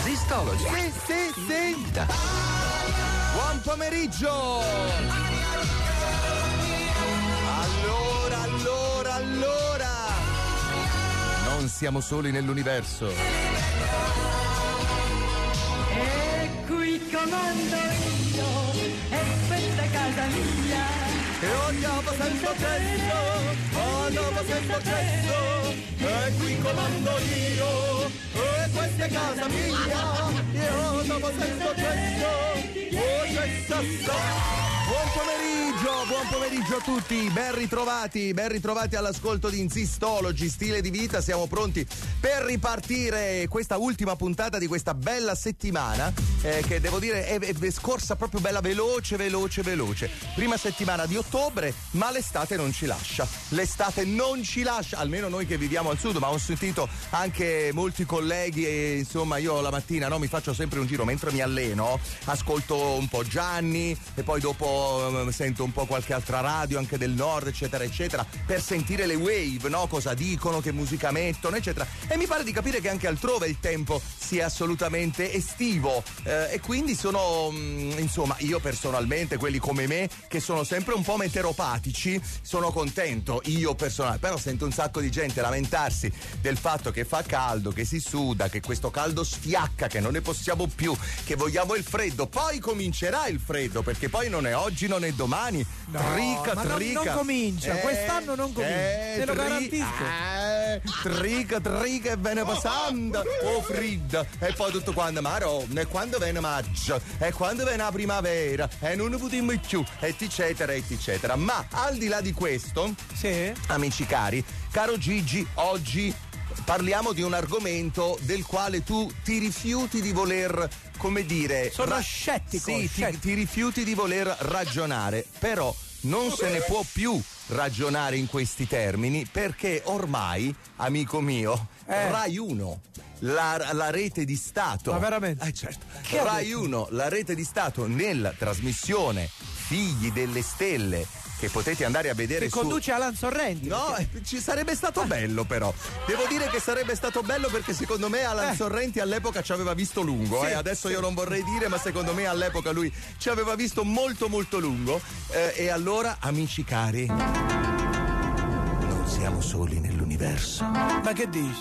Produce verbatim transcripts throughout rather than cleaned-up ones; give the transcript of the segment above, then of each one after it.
Zistology. Sì, sì, sì. Buon pomeriggio. Allora, allora, allora. Non siamo soli nell'universo. E qui comando io, e questa è casa mia. E andiamo senza cesso, andiamo senza cesso, e qui comando io, e questa è casa mia, io andiamo senza cesso, oh cesso. Buon pomeriggio, buon pomeriggio a tutti, ben ritrovati, ben ritrovati all'ascolto di Insistology, stile di vita, siamo pronti per ripartire questa ultima puntata di questa bella settimana eh, che devo dire è, è scorsa proprio bella veloce, veloce, veloce. Prima settimana di ottobre, ma l'estate non ci lascia, l'estate non ci lascia, almeno noi che viviamo al sud, ma ho sentito anche molti colleghi e insomma io la mattina no, mi faccio sempre un giro mentre mi alleno, ascolto un po' Gianni e poi dopo sento un po' qualche altra radio anche del nord eccetera eccetera per sentire le wave, no? Cosa dicono, che musica mettono eccetera, e mi pare di capire che anche altrove il tempo sia assolutamente estivo eh, e quindi sono mh, insomma io personalmente, quelli come me che sono sempre un po' meteoropatici, sono contento io personalmente, però sento un sacco di gente lamentarsi del fatto che fa caldo, che si suda, che questo caldo sfiacca, che non ne possiamo più, che vogliamo il freddo, poi comincerà il freddo perché poi non è oggi, non è domani. No, trica, ma trica. Non, non comincia, eh, quest'anno non comincia, eh, te lo tri- garantisco. Eh, trica, trica e viene passando. Oh, fredda. E poi tutto quando maronna, e quando viene maggio, e quando viene la primavera, e non ne potremmo più, eccetera, eccetera. Ma al di là di questo, sì, amici cari, caro Gigi, oggi parliamo di un argomento del quale tu ti rifiuti di voler, come dire, sono ra- scettico. Sì, ti, ti rifiuti di voler ragionare, però non se ne può più ragionare in questi termini perché ormai, amico mio, eh. Rai uno, la, la rete di Stato. Ma veramente? Eh certo. Che Rai uno, la rete di Stato nella trasmissione Figli delle Stelle, che potete andare a vedere che su... conduce Alan Sorrenti. No, perché... ci sarebbe stato bello però. Devo dire che sarebbe stato bello perché secondo me Alan eh. Sorrenti all'epoca ci aveva visto lungo. Sì, eh. Adesso sì. io non vorrei dire, ma secondo me all'epoca lui ci aveva visto molto molto lungo. Eh, e allora, amici cari, non siamo soli nell'universo. Ma che dici?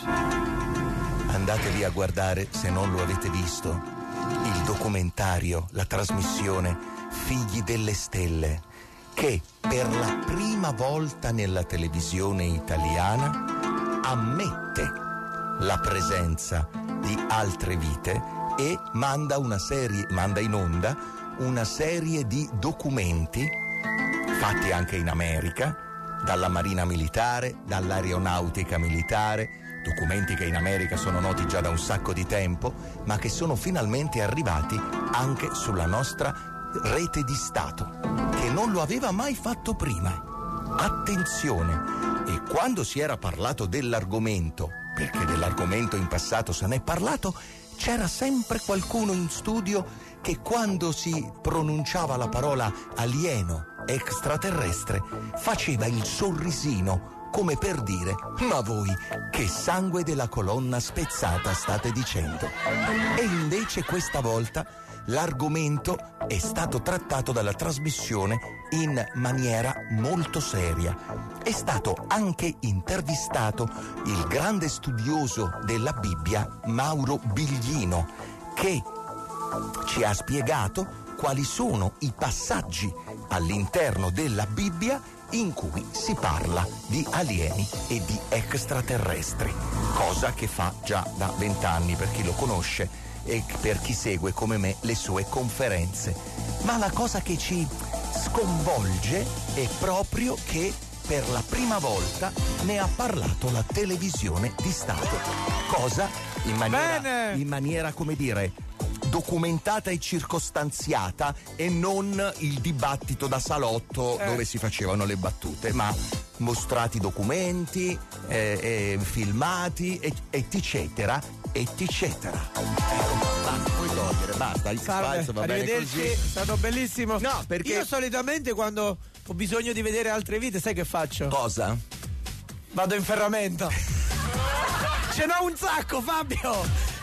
Andatevi a guardare, se non lo avete visto, il documentario, la trasmissione Figli delle Stelle, che per la prima volta nella televisione italiana ammette la presenza di altre vite e manda una serie, manda in onda una serie di documenti fatti anche in America, dalla Marina Militare, dall'Aeronautica Militare, documenti che in America sono noti già da un sacco di tempo, ma che sono finalmente arrivati anche sulla nostra rete di Stato, che non lo aveva mai fatto prima. Attenzione! E quando si era parlato dell'argomento, perché dell'argomento in passato se ne è parlato, c'era sempre qualcuno in studio che quando si pronunciava la parola alieno, extraterrestre, faceva il sorrisino come per dire: ma voi che sangue della colonna spezzata state dicendo? E invece questa volta l'argomento è stato trattato dalla trasmissione in maniera molto seria. È stato anche intervistato il grande studioso della Bibbia Mauro Biglino, che ci ha spiegato quali sono i passaggi all'interno della Bibbia in cui si parla di alieni e di extraterrestri, cosa che fa già da vent'anni per chi lo conosce e per chi segue come me le sue conferenze. Ma la cosa che ci sconvolge è proprio che per la prima volta ne ha parlato la televisione di Stato, cosa in maniera, in maniera come dire, documentata e circostanziata, e non il dibattito da salotto eh. dove si facevano le battute, ma mostrati documenti, eh, eh, filmati, et, eccetera, eccetera. Basta, puoi togliere, basta. Il Salve, va bene arrivederci, così. è stato bellissimo. No, perché io solitamente quando ho bisogno di vedere altre vite, sai che faccio? Cosa? Vado in ferramenta. Ce n'ho un sacco, Fabio!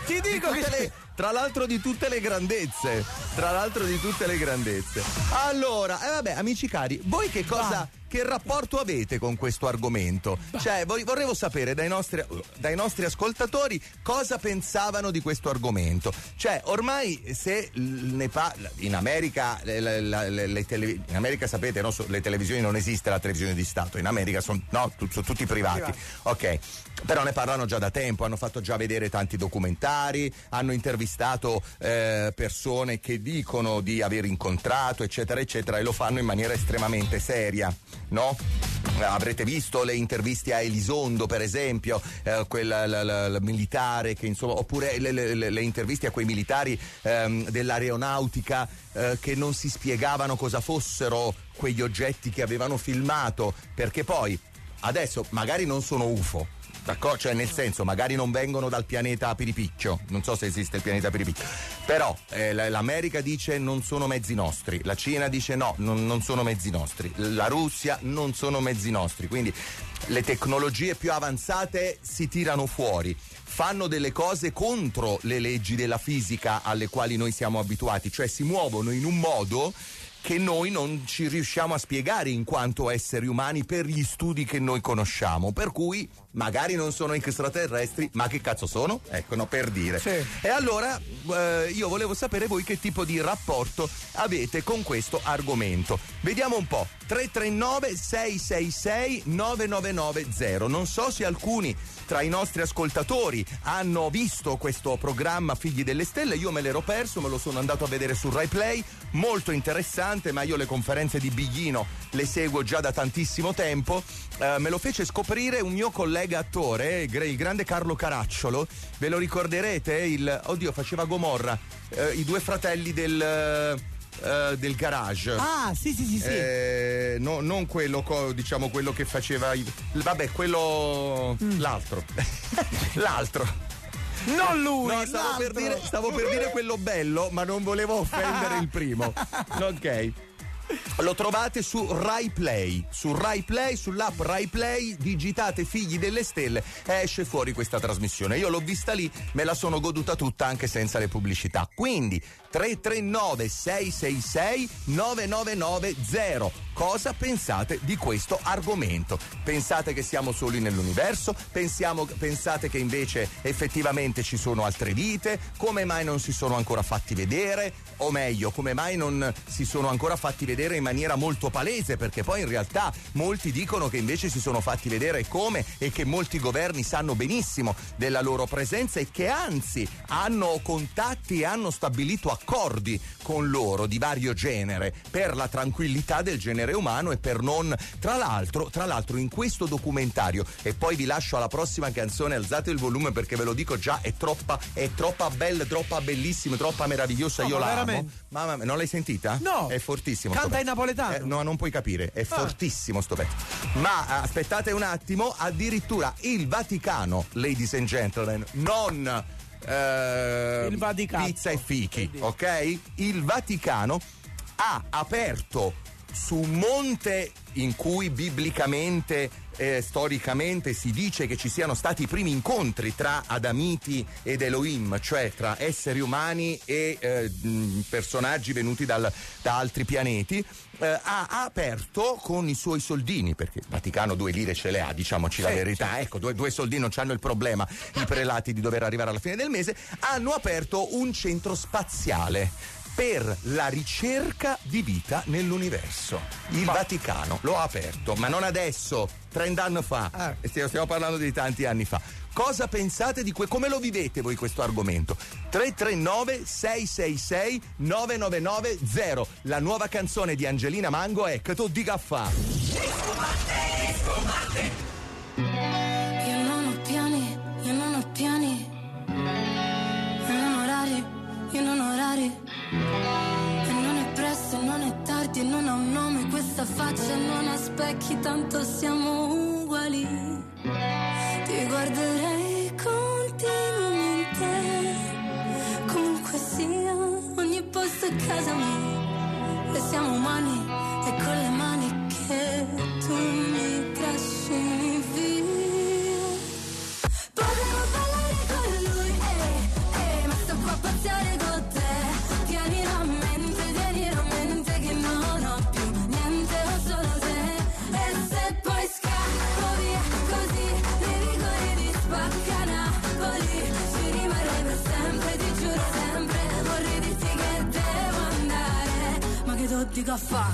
Ti dico di che le, tra l'altro di tutte le grandezze, tra l'altro di tutte le grandezze. Allora, eh vabbè, amici cari, voi che cosa, che rapporto avete con questo argomento? Cioè, voi, vorrevo sapere dai nostri, dai nostri ascoltatori cosa pensavano di questo argomento. Cioè, ormai se ne parla in America, le, le, le, le tele, in America sapete, no, le televisioni non esiste la televisione di Stato, in America sono no, sono tutti privati. Privati. Ok, però ne parlano già da tempo, hanno fatto già vedere tanti documentari, hanno intervistato eh, persone che dicono di aver incontrato, eccetera, eccetera, e lo fanno in maniera estremamente seria, no? Avrete visto le interviste a Elizondo, per esempio, eh, quella la, la, la militare che insomma, oppure le, le, le interviste a quei militari ehm, dell'aeronautica eh, che non si spiegavano cosa fossero quegli oggetti che avevano filmato, perché poi adesso magari non sono U F O, d'accordo? Cioè, nel senso, magari non vengono dal pianeta Piripicchio, non so se esiste il pianeta Piripicchio, però eh, l'America dice non sono mezzi nostri, la Cina dice no, non, non sono mezzi nostri, la Russia non sono mezzi nostri, quindi le tecnologie più avanzate si tirano fuori, fanno delle cose contro le leggi della fisica alle quali noi siamo abituati, cioè si muovono in un modo che noi non ci riusciamo a spiegare in quanto esseri umani per gli studi che noi conosciamo, per cui magari non sono extraterrestri, ma che cazzo sono? Ecco, no, per dire. Sì. E allora eh, io volevo sapere voi che tipo di rapporto avete con questo argomento. Vediamo un po'. tre tre nove sei sei sei nove nove nove zero. Non so se alcuni tra i nostri ascoltatori hanno visto questo programma Figli delle Stelle, io me l'ero perso, me lo sono andato a vedere su Rai Play, molto interessante, ma io le conferenze di Biglino le seguo già da tantissimo tempo. Eh, me lo fece scoprire un mio collega attore, il grande Carlo Caracciolo, ve lo ricorderete? Il, oddio, faceva Gomorra, eh, i due fratelli del... Uh, del Garage. Ah, sì, sì, sì, sì. Eh, no, non quello, co, diciamo quello che faceva. I, vabbè, quello. Mm. L'altro. L'altro. Non lui. No, stavo per, dire, stavo per dire quello bello, ma non volevo offendere il primo. Ok. Lo trovate su Rai Play, su Rai Play, sull'app Rai Play, digitate Figli delle Stelle e esce fuori questa trasmissione. Io l'ho vista lì, me la sono goduta tutta anche senza le pubblicità. Quindi tre tre nove sei sei sei nove nove nove zero. Cosa pensate di questo argomento? Pensate che siamo soli nell'universo? Pensiamo, pensate che invece effettivamente ci sono altre vite? Come mai non si sono ancora fatti vedere? O meglio, come mai non si sono ancora fatti vedere in maniera molto palese? Perché poi in realtà molti dicono che invece si sono fatti vedere come e che molti governi sanno benissimo della loro presenza e che anzi hanno contatti e hanno stabilito accordi con loro di vario genere per la tranquillità del genere umano e per non tra l'altro tra l'altro in questo documentario, e poi vi lascio alla prossima canzone, alzate il volume perché ve lo dico già, è troppa è troppa bella, troppa bellissima, troppa meravigliosa, no, io la amo. Mamma mia, non l'hai sentita? No, è fortissimo, canta in napoletano. Eh, no, non puoi capire, è ah. fortissimo sto pezzo. Ma aspettate un attimo, addirittura il Vaticano, ladies and gentlemen, non Uh, il Vaticano, pizza e fichi, ok? Il Vaticano ha aperto su un monte in cui biblicamente, eh, storicamente si dice che ci siano stati i primi incontri tra Adamiti ed Elohim, cioè tra esseri umani e eh, personaggi venuti dal, da altri pianeti. Eh, ha, ha aperto con i suoi soldini, perché il Vaticano due lire ce le ha, diciamoci sì, la verità, sì. Ecco, due, due soldini non c'hanno il problema, i prelati, di dover arrivare alla fine del mese. Hanno aperto un centro spaziale per la ricerca di vita nell'universo. Il ma... Vaticano lo ha aperto, ma non adesso, trenta anni fa, ah. stiamo, stiamo parlando di tanti anni fa. Cosa pensate di que- come lo vivete voi questo argomento? tre tre nove sei sei sei nove nove nove zero. La nuova canzone di Angelina Mango è Che tu dica fa. Io non ho piani, io non ho piani, io non ho orari, io non ho orari, e non è presto, non è tardi, e non ha un nome questa faccia, non ha specchi, tanto siamo uguali. Ti guarderei continuamente, comunque sia, ogni posto è casa mia, e siamo umani, e con le mani che tu mi trascini via. Potevo ballare con lui, eh, tutti caffè.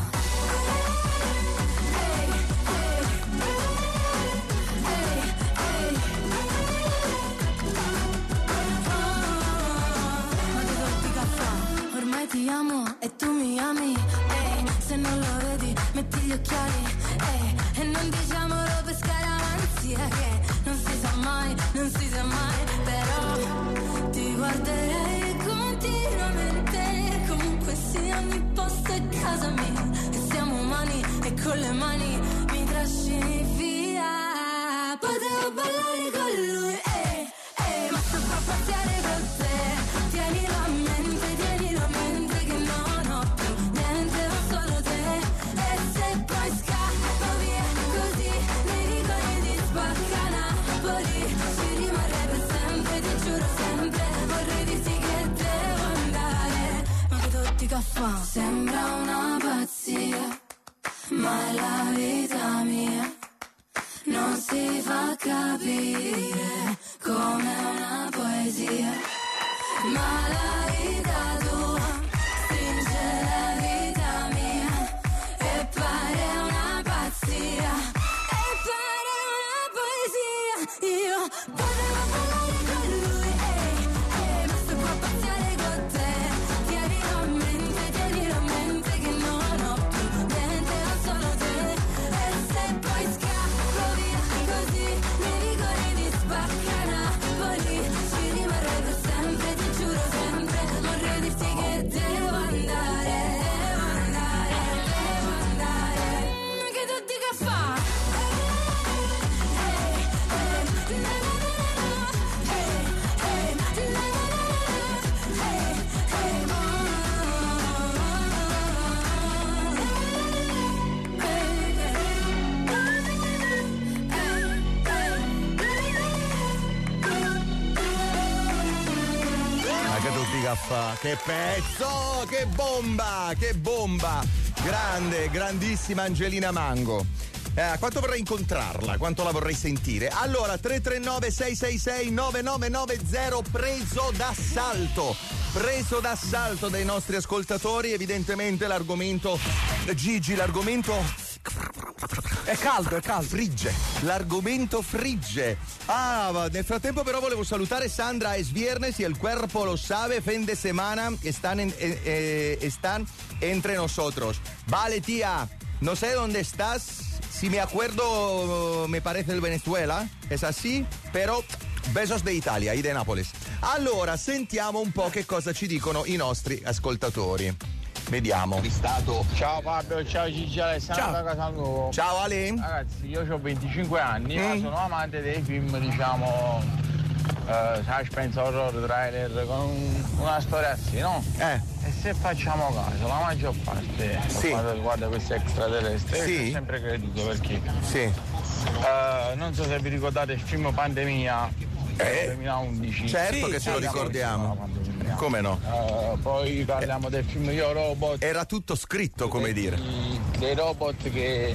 Ormai ti amo e tu mi ami, ehi, se non lo vedi metti gli occhiali, ehi, e non diciamolo per scaramanzia che non si sa mai, non si sa mai, però ti guarderei continuamente, comunque sia ogni posto è casa mia, e siamo umani e con le mani mi trascini via, potevo ballare con lui, ehi, ehi, ma sto qua a paziare con te, tienilo a mente, tienilo a mente che non ho più niente ma solo te, e se poi scappo via così nei ricordi di Spacca Napoli ci rimarrei per sempre, ti giuro sempre, vorrei dirti che devo andare, ma che tutti caffè sembra una pazzia, ma è la vita mia, non si fa capire come una poesia, ma la vita tua stringe la vita mia e pare una pazzia, e pare una poesia, io potevo parlare con lui, ehi, ehi, ma sto qua a pazziare con te, tienilo a mente, tienilo a mente che non ho più niente ma solo te, e se poi scappo via così mi ricordi di Spacca Napoli ci rimarrei per sempre, ti giuro sempre, vorrei dirti che devo andare, devo andare, devo andare, ma che tutti che fa? Ehi, ehi, na na na na, ehi, ehi, na na na na, ehi, ehi, ma che tutti caffè, che pezzo, che bomba, che bomba, grande, grandissima Angelina Mango. Eh, quanto vorrei incontrarla, quanto la vorrei sentire. Allora, tre tre nove sei sei sei nove nove nove zero, preso d'assalto, preso d'assalto dai nostri ascoltatori, evidentemente l'argomento, Gigi, l'argomento È caldo, è caldo. frigge, l'argomento frigge. Ah, nel frattempo però volevo salutare Sandra es viernes y el cuerpo lo sabe, fin de semana están, en, eh, eh, están entre nosotros. Vale, tía, no sé dónde estás, si me acuerdo me parece el Venezuela, es así, pero besos de Italia y de Nápoles. Allora, sentiamo un po' che cosa ci dicono i nostri ascoltatori. Vediamo. Ciao Fabio, ciao Gigi Alessandro Ciao. da Casalnuovo. Ciao Ale. Ragazzi, io ho venticinque anni, Mm. ma sono amante dei film, diciamo, eh, suspense, horror, trailer, con una storia así, no? Eh. E se facciamo caso, la maggior parte, per Sì. quanto riguarda questi extraterrestri, Sì. io ho sempre creduto perché, Sì. eh, non so se vi ricordate il film Pandemia del Eh. duemilaundici. Certo Sì, che ce lo Parliamo di ricordiamo. la pandemia. Come no? Eh, poi parliamo del film Io Robot. Era tutto scritto, come dire. Dei, dei robot che,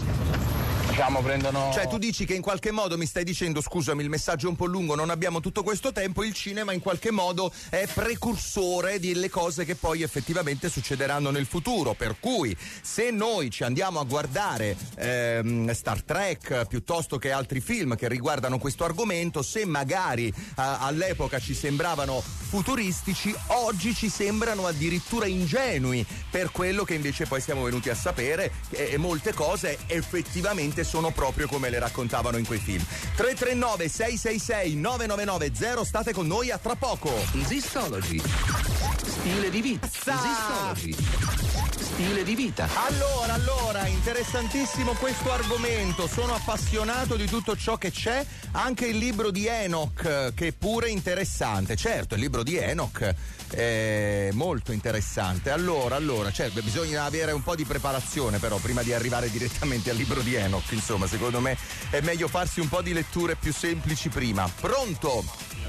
diciamo, prendono. Cioè tu dici che in qualche modo mi stai dicendo, scusami il messaggio è un po' lungo, non abbiamo tutto questo tempo, il cinema in qualche modo è precursore delle cose che poi effettivamente succederanno nel futuro, per cui se noi ci andiamo a guardare ehm, Star Trek piuttosto che altri film che riguardano questo argomento, se magari eh, all'epoca ci sembravano futuristici, oggi ci sembrano addirittura ingenui per quello che invece poi siamo venuti a sapere, e, e molte cose effettivamente sono proprio come le raccontavano in quei film. tre tre nove sei sei sei nove nove nove zero, state con noi, a tra poco. Esistology. Stile di vita. Esistology. Stile di vita. Allora, allora, interessantissimo questo argomento, sono appassionato di tutto ciò che c'è, anche il libro di Enoch, che è pure interessante. Certo, il libro di Enoch è molto interessante. Allora, allora, certo, bisogna avere un po' di preparazione però prima di arrivare direttamente al libro di Enoch, insomma, secondo me è meglio farsi un po' di letture più semplici prima. Pronto?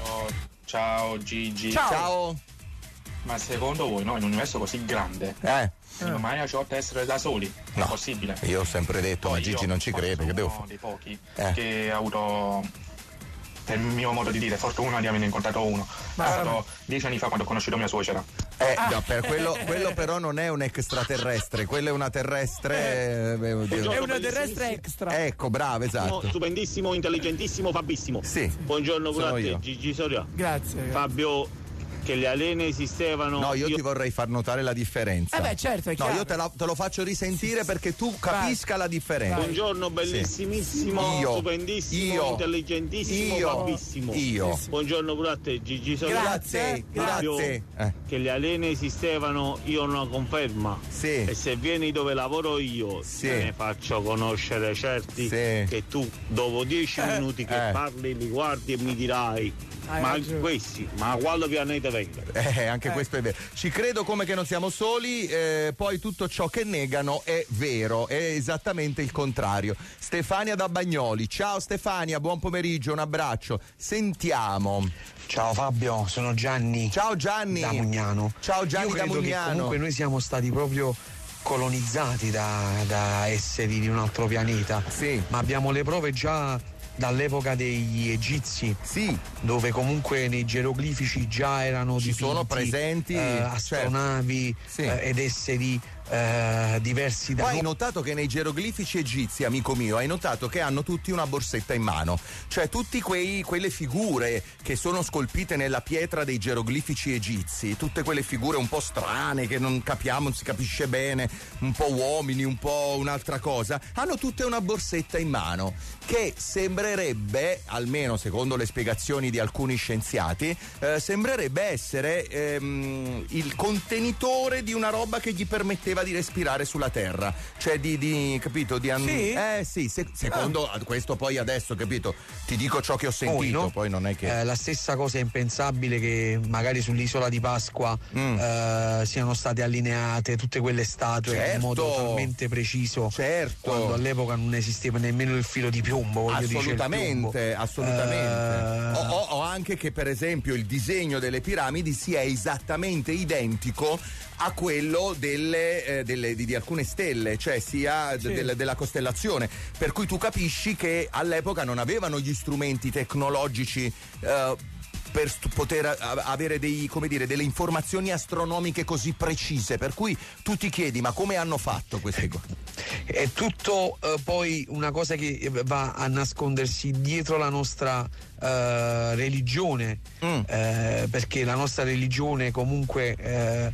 Ciao Gigi. Ciao. Ciao. Ma secondo voi, no, in un universo così grande, Eh, come mai ci porta a essere da soli? No. È possibile? io ho sempre detto, Poi ma Gigi io non ci crede, sono che devo uno fare? dei pochi Eh. che ha avuto per il mio modo di dire, fortuna di averne incontrato uno. Ma è stato dieci anni fa quando ho conosciuto mia suocera. Eh, no, per quello, quello però non è un extraterrestre, quello è una terrestre. Eh, beh, oddio. È una terrestre extra. Ecco, bravo, esatto. Stupendissimo, intelligentissimo, fabissimo. Sì. Buongiorno pure Sono a te, io. Gigi Soria. Grazie. Fabio, che le alene esistevano. No, io, io ti vorrei far notare la differenza. Eh beh, certo, è No, chiaro. io te, la, te lo faccio risentire perché tu capisca la differenza. Buongiorno, bellissimissimo, Io. stupendissimo, Io. intelligentissimo, Io. fabissimo. Io. Buongiorno pure a te, Gigi Soria. Grazie, Fabio, grazie. Eh. che le alene esistevano, io ho una conferma. Sì. E se vieni dove lavoro io, Sì. te ne faccio conoscere certi Sì. che tu dopo dieci Eh. minuti che Eh. parli li guardi e mi dirai. Hai Ma ragione. questi, ma a quale pianeta vengono? Eh, anche Eh. questo è vero. Ci credo come che non siamo soli, eh, poi tutto ciò che negano è vero, è esattamente il contrario. Stefania da Bagnoli. Ciao Stefania, buon pomeriggio, un abbraccio. Sentiamo. Ciao Fabio, sono Gianni. Ciao Gianni. Da Mugnano. Ciao Gianni Io da credo che Mugnano. comunque noi siamo stati proprio colonizzati da, da esseri di un altro pianeta. Sì. Ma abbiamo le prove già dall'epoca degli egizi, Sì. dove comunque nei geroglifici già erano Ci dipinti sono presenti, eh, astronavi Sì. eh, ed esseri eh, diversi da Poi hai noi. notato che nei geroglifici egizi, amico mio, hai notato che hanno tutti una borsetta in mano, cioè tutti quei quelle figure che sono scolpite nella pietra dei geroglifici egizi, tutte quelle figure un po' strane che non capiamo, non si capisce bene, un po' uomini, un po' un'altra cosa, hanno tutte una borsetta in mano che sembrerebbe, almeno secondo le spiegazioni di alcuni scienziati, eh, sembrerebbe essere ehm, il contenitore di una roba che gli permetteva di respirare sulla terra, cioè di, di capito, di an- Sì? eh sì, se- secondo ah. questo poi adesso, capito, ti dico ciò che ho sentito, Poi, no? poi non è che Eh, la stessa cosa è impensabile che magari sull'isola di Pasqua Mm. eh, siano state allineate tutte quelle statue Certo. in modo talmente preciso, certo, quando all'epoca non esisteva nemmeno il filo di piombo, voglio dire, il assolutamente, piombo. assolutamente. Eh, O, o- o anche che per esempio il disegno delle piramidi sia esattamente identico a quello delle, eh, delle- di, di alcune stelle, cioè sia Sì. de- del- della costellazione, per cui tu capisci che all'epoca non avevano gli strumenti tecnologici eh, per st- poter a- avere dei, come dire, delle informazioni astronomiche così precise, per cui tu ti chiedi ma come hanno fatto queste cose? È tutto eh, poi una cosa che va a nascondersi dietro la nostra eh, religione, Mm. eh, perché la nostra religione comunque eh,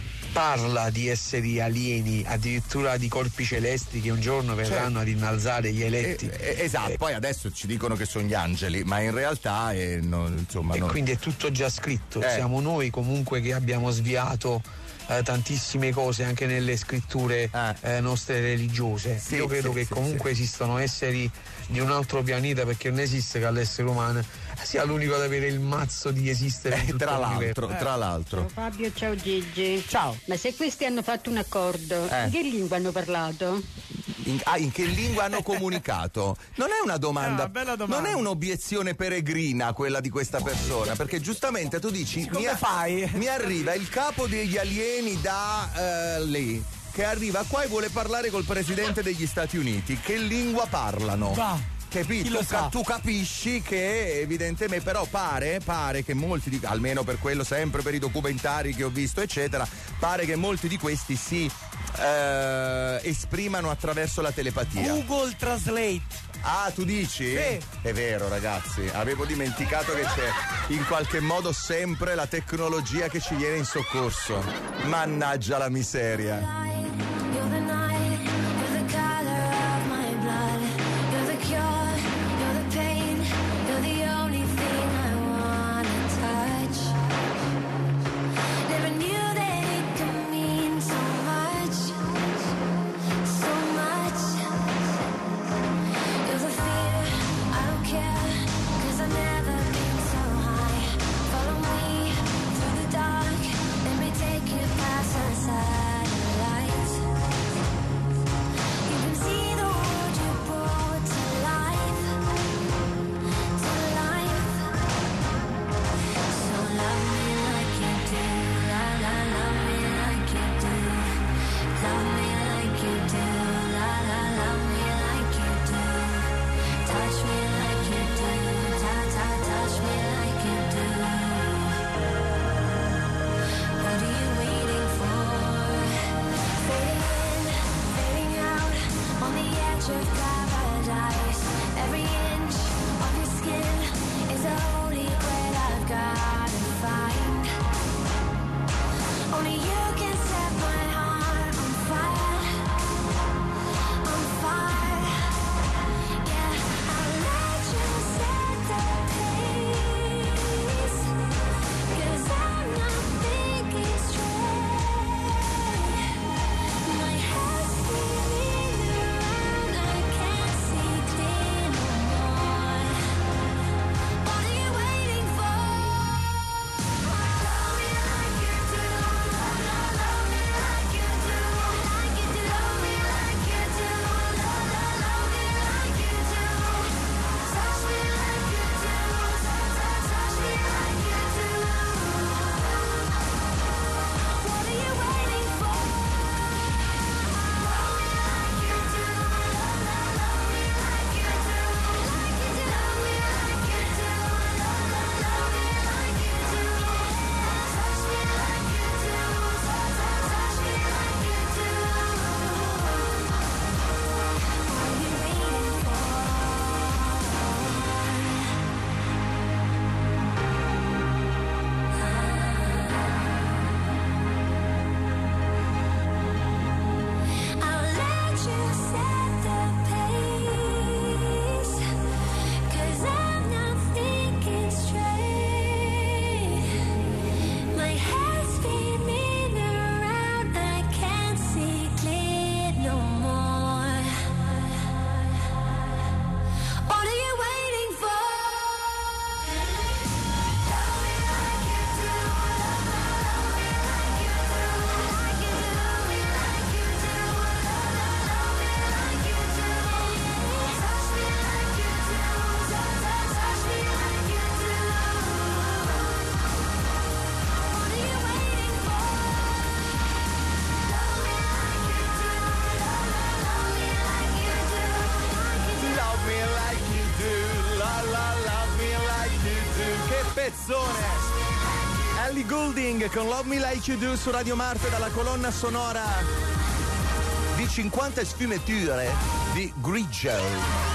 parla di esseri alieni, addirittura di corpi celesti che un giorno verranno ad innalzare gli eletti. Eh, eh, esatto, Eh, poi adesso ci dicono che sono gli angeli, ma in realtà eh, no, insomma e non- quindi è tutto già scritto. Eh. Siamo noi comunque che abbiamo sviato eh, tantissime cose anche nelle scritture Ah. eh, nostre religiose. Sì, Io credo sì, che sì, comunque esistono esseri di un altro pianeta, perché non esiste che all'essere umano sia l'unico ad avere il mazzo di esistere in Eh, tutto tra l'universo. l'altro, tra l'altro. Ciao Fabio, ciao Gigi. Ciao. Ma se questi hanno fatto un accordo, Eh. in che lingua hanno parlato? In, ah, in che lingua hanno comunicato? Non è una domanda, È una bella domanda. non è un'obiezione peregrina quella di questa persona, perché giustamente tu dici Come mi, a- fai? mi arriva il capo degli alieni da eh, lì, che arriva qua e vuole parlare col presidente degli Stati Uniti. Che lingua parlano? Va. Capito? Chi lo Tu, sa? tu capisci che evidentemente, però pare, pare che molti di, almeno per quello, sempre per i documentari che ho visto eccetera, pare che molti di questi si eh, esprimano attraverso la telepatia. Google Translate. Ah, tu dici? Sì. È vero, ragazzi, avevo dimenticato che c'è in qualche modo sempre la tecnologia che ci viene in soccorso. Mannaggia la miseria. You're the night, you're the color of my blood. You're the cure, you're the pain. You're the only thing I wanna touch. Never knew that it could mean so much, so much. You're the fear, I don't care, 'cause I've never been so high. Follow me through the dark, let me take you past the satellite. of paradise. Every inch of your skin is a holy grail I've gotta find. Only you can set my heart on fire, on fire. Yeah, I'll let you set the pace, 'cause I'm not thinking straight. My head's spinning around, I can't see clear no more. What are you waiting for? Love me like you do, love me like you do, like you do. Love me like you do, love, love, love me like you do. Touch me like you do, touch, touch, touch me like you do. What are you waiting for? Love me like you do, love, love, love me like you do, like you do. Love me like you do, love, love, love me like you do. Touch me like you do, touch, touch, touch me like you do. What are you waiting for? I'll let you set the pace, 'cause I'm not thinking straight. My head's spinning around, I can't see clear no more. What are you waiting for? Love me like you do, love, love me like you do, like you do. Love me like you do, love, love, love me like you do. Touch me like you do, touch, touch, touch me like you do. What are you waiting for? Love me like you do, love, love, love me like you do, like you do. Love me like you do, la la love me like you do. Che pezzone! Ellie Goulding con Love Me Like You Do su Radio Marte, dalla colonna sonora di cinquanta sfumature di Grigio.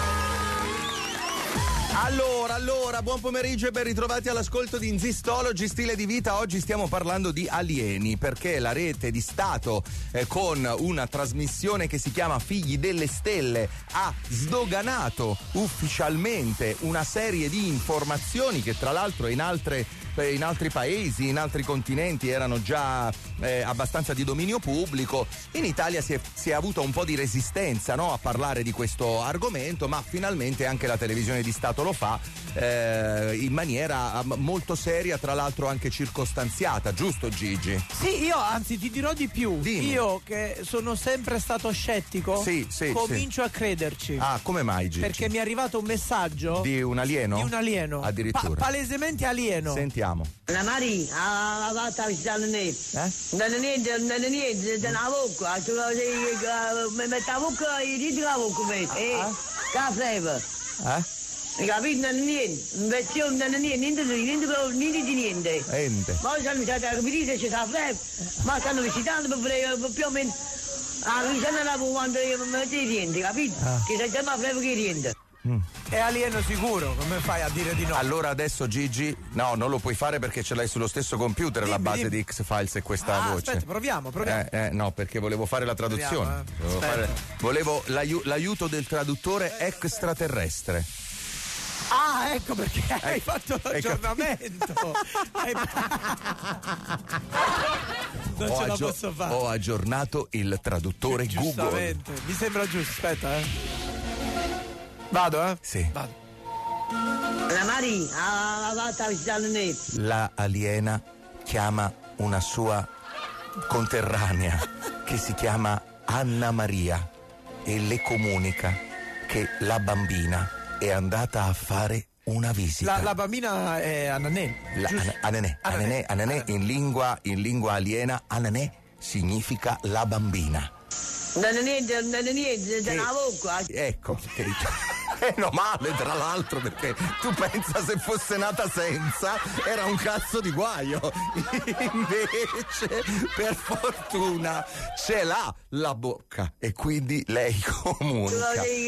Allora, allora, buon pomeriggio e ben ritrovati all'ascolto di Insistology, stile di vita. Oggi stiamo parlando di alieni, perché la rete di Stato eh, con una trasmissione che si chiama Figli delle Stelle ha sdoganato ufficialmente una serie di informazioni che tra l'altro in altre in altri paesi, in altri continenti erano già eh, abbastanza di dominio pubblico. In Italia si è, si è avuto un po' di resistenza, no, a parlare di questo argomento, ma finalmente anche la televisione di Stato lo fa eh, in maniera molto seria, tra l'altro anche circostanziata, giusto Gigi? Sì, io anzi ti dirò di più. Dimmi. Io che sono sempre stato scettico, sì, sì, comincio sì. a crederci. Ah, come mai Gigi? Perché mi è arrivato un messaggio di un alieno? Di un alieno. Addirittura. Pa- palesemente alieno. Sentiamo. La Maria, la fatta visitare niente. Eh? Non è niente, non è niente, non ha bocca. Mi mette la bocca e ridi la bocca. E la freva. Eh? Hai capito? Non è niente. Invece non è niente, niente, niente, niente di niente. Niente. Ma stanno visitando a capire se c'è la freva. Ma stanno visitando per più o meno. La visitano la quando mi mette niente, capito? Che se c'è la freva che niente. Mm. È alieno sicuro, come fai a dire di no? Allora adesso Gigi, no, non lo puoi fare perché ce l'hai sullo stesso computer. Dimmi, la base dimmi. Di X-Files e questa ah, voce. Aspetta, proviamo, proviamo. Eh, eh, no, perché volevo fare la traduzione. Proviamo, eh. Volevo, fare, volevo l'aiu- l'aiuto del traduttore extraterrestre. Ah, ecco perché hai, hai fatto hai l'aggiornamento. hai... non ho ce la aggio- posso fare. Ho aggiornato il traduttore Google. Mi sembra giusto, aspetta, eh. Vado, eh? Sì. Vado. La Maria, la fatta visitare niente. La aliena chiama una sua conterranea che si chiama Anna Maria e le comunica che la bambina è andata a fare una visita. La, la bambina è Ananè. La, an- ananè, ananè, ananè, in lingua, in lingua aliena, ananè significa la bambina. Non è niente, non è niente, non ha bocca. Ecco, che Meno male, tra l'altro, perché tu pensa se fosse nata senza era un cazzo di guaio. Invece, per fortuna, ce l'ha la bocca e quindi lei comunica.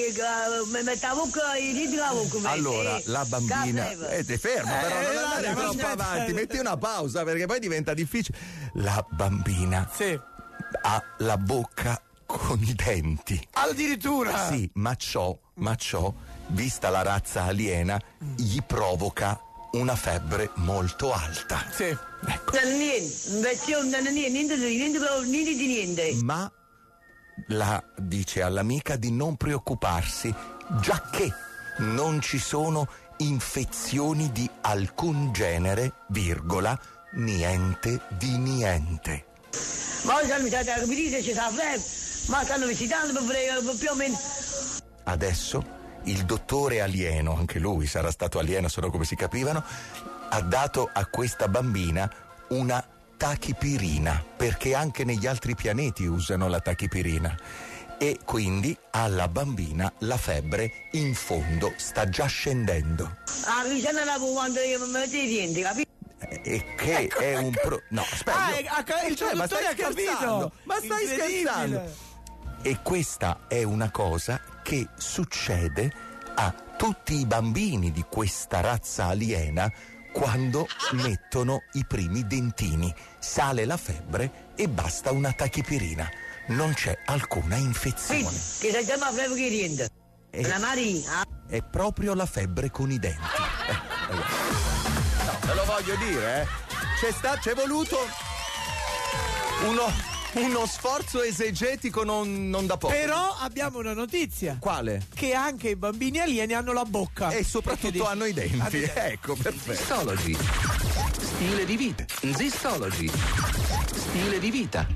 Allora, la bambina. Eh, ti fermo, però non andare troppo avanti, metti una pausa perché poi diventa difficile. La bambina sì. ha la bocca con i denti. Addirittura? Sì, ma ciò, ma ciò, vista la razza aliena, gli provoca una febbre molto alta. Sì. Ecco. Ma la dice all'amica di non preoccuparsi, giacché non ci sono infezioni di alcun genere, virgola, niente di niente. Ma mi state a capire ci sa febbre, ma stanno visitando per più o meno. Adesso il dottore alieno, anche lui sarà stato alieno, solo come si capivano, ha dato a questa bambina una tachipirina, perché anche negli altri pianeti usano la tachipirina. E quindi alla bambina la febbre in fondo sta già scendendo. Ah, vicino alla quando io mi metto i denti, capito? E che ecco, è ecco. un pro... No, aspetta. Ah, io... è, il cioè, ma stai ha scherzando? capito. Ma stai scherzando? E questa è una cosa che succede a tutti i bambini di questa razza aliena quando mettono i primi dentini. Sale la febbre e basta una tachipirina. Non c'è alcuna infezione. Che si chiama febbre che riende. È, la Maria. È proprio la febbre con i denti. Eh, allora. No, ve lo voglio dire, eh. C'è sta, c'è voluto uno, uno sforzo esegetico non, non da poco. Però abbiamo una notizia. Quale? Che anche i bambini alieni hanno la bocca. E soprattutto hanno i denti. Ecco, perfetto. Zistology. Stile di vita. Zistology. Stile di vita.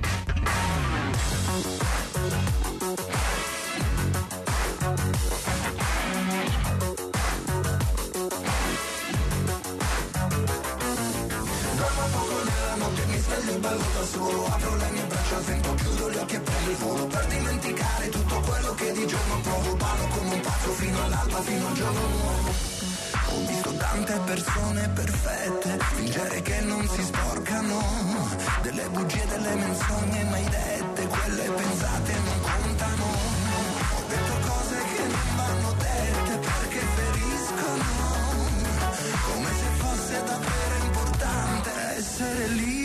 Ballo da solo, apro le mie braccia al vento, chiudo gli occhi e prendo il volo per dimenticare tutto quello che di giorno provo. Ballo come un pazzo fino all'alba, fino al giorno nuovo. Ho visto tante persone perfette fingere che non si sporcano, delle bugie, delle menzogne mai dette, quelle pensate non contano. Ho detto cose che non vanno dette perché feriscono, come se fosse davvero importante essere libero.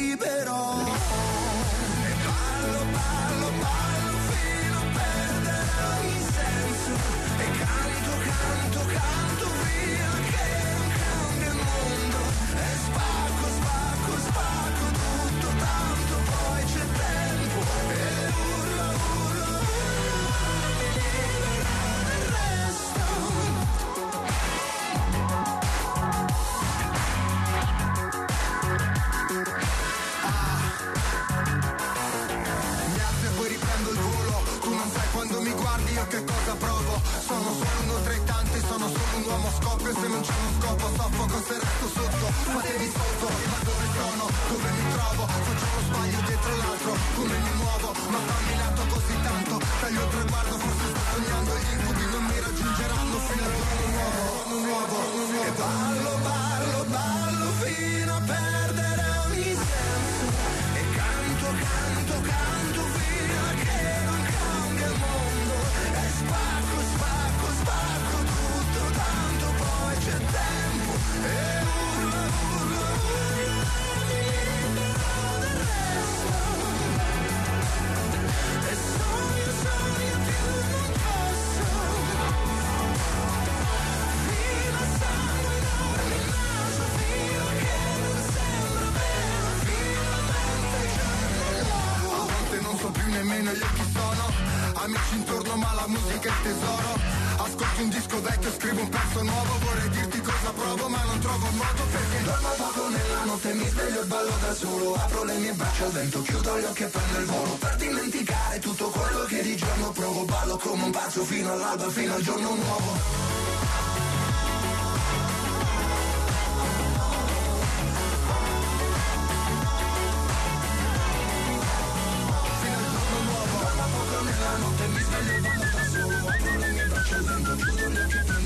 E ballo, ballo, ballo fino a perdere ogni senso. E canto, canto, canto via che non cambia il mondo. E spacco, spacco, spacco tutto tanto, poi c'è tempo. E urlo, urlo, urlo, mi libero del resto. Quando mi guardi io che cosa provo? Sono solo uno tra i tanti, sono solo un uomo scoppio. Se non c'è uno scopo soffoco se resto sotto. Fatevi sotto, ma dove sono? Dove mi trovo? Faccio uno sbaglio dietro l'altro. Come mi muovo? Ma fammi lato così tanto. Taglio il traguardo, forse sto sognando. Gli incubi non mi raggiungeranno fino al giorno nuovo, nuovo, nuovo. E ballo, ballo, ballo fino a perdere ogni senso. E canto, canto, canto fino a che non cambia il mondo. E spacco, spacco, spacco tutto tanto, poi c'è tempo. E urlo, urlo, urlo, mi libero del resto. E sogno, sogno più non posso. Fino a sangue non mi naso, fino a che non sembra vero. Finalmente il giorno nuovo. A volte non so più nemmeno io chi sono. Amici intorno ma la musica è il tesoro. Ascolti un disco vecchio, scrivo un pezzo nuovo. Vorrei dirti cosa provo ma non trovo un modo perché dormo poco nella notte, mi sveglio e ballo da solo. Apro le mie braccia al vento, chiudo gli occhi e prendo il volo per dimenticare tutto quello che di giorno provo. Ballo come un pazzo fino all'alba, fino al giorno nuovo. Nella notte mi sveglio e ballo da solo. Apro le mie braccia al vento, chiudo gli occhi e prendo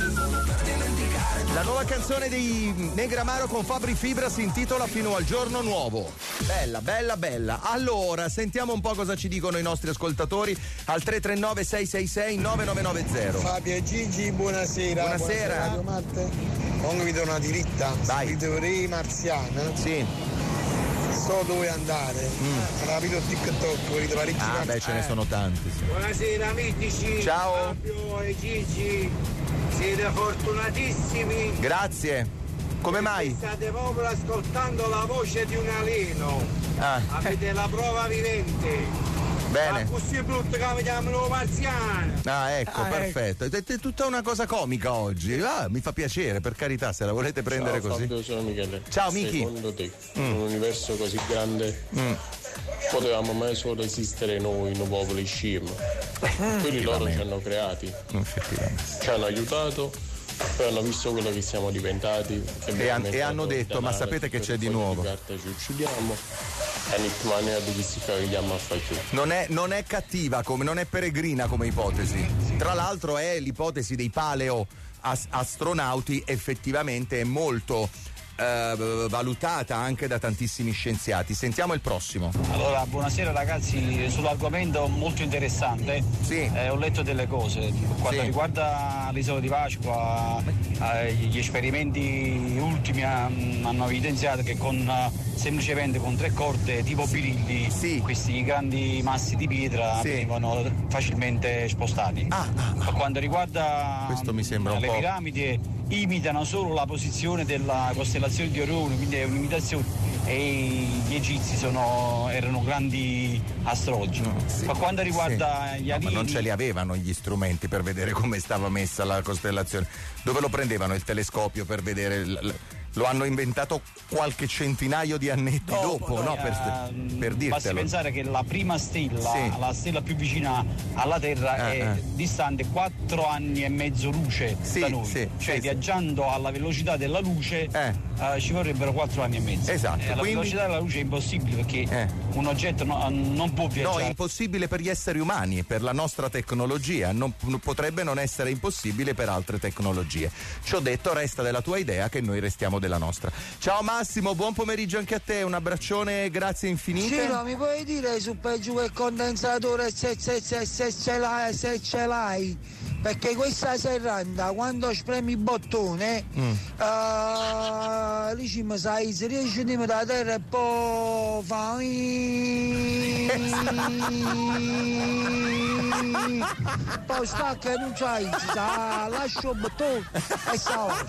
La nuova canzone dei Negramaro con Fabri Fibra si intitola Fino al giorno nuovo. Bella, bella, bella. Allora, sentiamo un po' cosa ci dicono i nostri ascoltatori al tre tre nove sei sei sei nove nove nove zero. Fabio e Gigi, buonasera. Buonasera. Radio Matte. Comunque vi do una diritta. Vai. Teoria marziana. Sì. So dove andare. Mm. Rapido TikTok, vedete parecchi. Ah, beh, ce ne sono tanti. Sì. Buonasera amici. Ciao. Fabio e Gigi, siete fortunatissimi. Grazie. Come mai? State proprio ascoltando la voce di un alieno. Ah. Avete la prova vivente. Bene. Ma così brutto che mi chiamano marziano. Ah, ecco, Ah, perfetto. È, è tutta una cosa comica oggi. Ah, mi fa piacere, per carità, se la volete prendere Ciao, così. Fabio, sono Michele. Ciao Michi. Secondo te, Mm. in un universo così grande, Mm. potevamo mai solo esistere noi, noi popoli scim? Quelli loro ci hanno creati, ci hanno aiutato, poi hanno visto quello che siamo diventati E, han- e hanno detto, ma sapete che c'è di nuovo? Ci uccidiamo e non è di che chiama a fare più. Non è, non è cattiva, come, non è peregrina come ipotesi. Tra l'altro è l'ipotesi dei paleo as- astronauti, effettivamente è molto eh, valutata anche da tantissimi scienziati. Sentiamo il prossimo. Allora, buonasera ragazzi, sull'argomento molto interessante. Sì. Eh, ho letto delle cose. Quanto Sì. riguarda l'isola di Pasqua, eh, gli esperimenti ultimi han- hanno evidenziato che con eh, semplicemente con tre corde tipo birilli, questi grandi massi di pietra Sì. venivano facilmente spostati. Per quanto riguarda Questo mi sembra un le po'. piramidi, imitano solo la posizione della costellazione di Orione, quindi è un'imitazione, e gli egizi sono, erano grandi astrologi. Per quanto riguarda Sì. gli No, ma alieni, non ce li avevano gli strumenti per vedere come stava messa la costellazione. Dove lo prendevano il telescopio per vedere? il- l- Lo hanno inventato qualche centinaio di annetti dopo, no? Per, eh, per basti dirtelo. pensare che la prima stella, Sì. la stella più vicina alla Terra, Eh, è eh. distante quattro anni e mezzo luce Sì, da noi. sì, cioè sì, viaggiando alla velocità della luce eh, ci vorrebbero quattro anni e mezzo. Esatto, E la quindi- velocità della luce è impossibile perché un oggetto no- non può No, viaggiare. è impossibile per gli esseri umani, per la nostra tecnologia, non, potrebbe non essere impossibile per altre tecnologie. Ciò detto, resta della tua idea che noi restiamo della nostra. Ciao Massimo, buon pomeriggio anche a te, un abbraccione, grazie infinite. Ciro, mi puoi dire su per giù il condensatore se, se, se, se ce l'hai, se ce l'hai? Perché questa serranda quando spremi il bottone Mm. uh, lì mi sai se riesci a da terra e poi fa poi stacca e non c'hai, si sa, lascio il bottone e sa.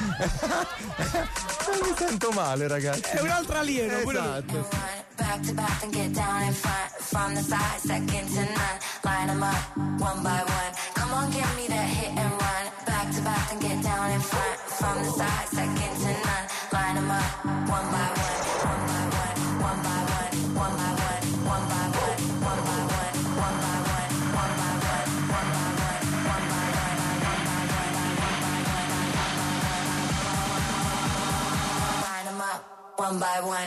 Mi sento male, ragazzi. È un altro alieno, pure lui. Esatto. Back to back and get down in front. From the side, second to none. Line them up, one by one. Come on, give me that hit and run. Back to back and get down in front. From the side, second to none. Line them up, one by one. One by one, one by one, one by one, one by one, one by one, one by one, one by one, one by one, one by one, line them up, one by one.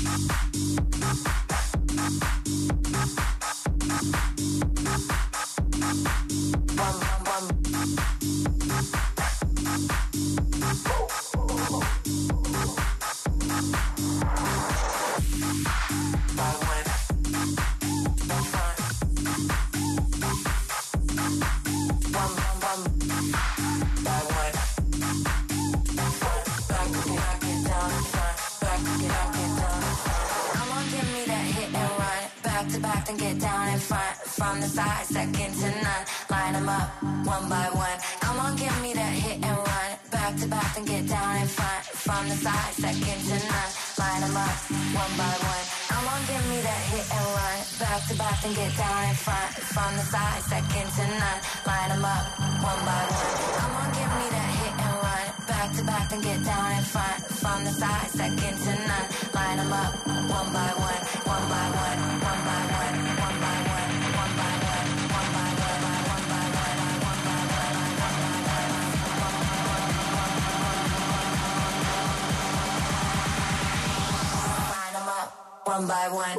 And get down in front, from the side, second to none. Line them up, one by one. Come on, give me that hit and run. Back to back and get down in front, from the side, second to none. Line them up, one by one. Come on, give me that hit and run. Back to back and get down in front, from the side, second to none. Line them up, one by one. Come on, give me that hit and run. Back to back and get down in front, from the side, second to none. Line them up, one by one, one by one, one by one. One by one.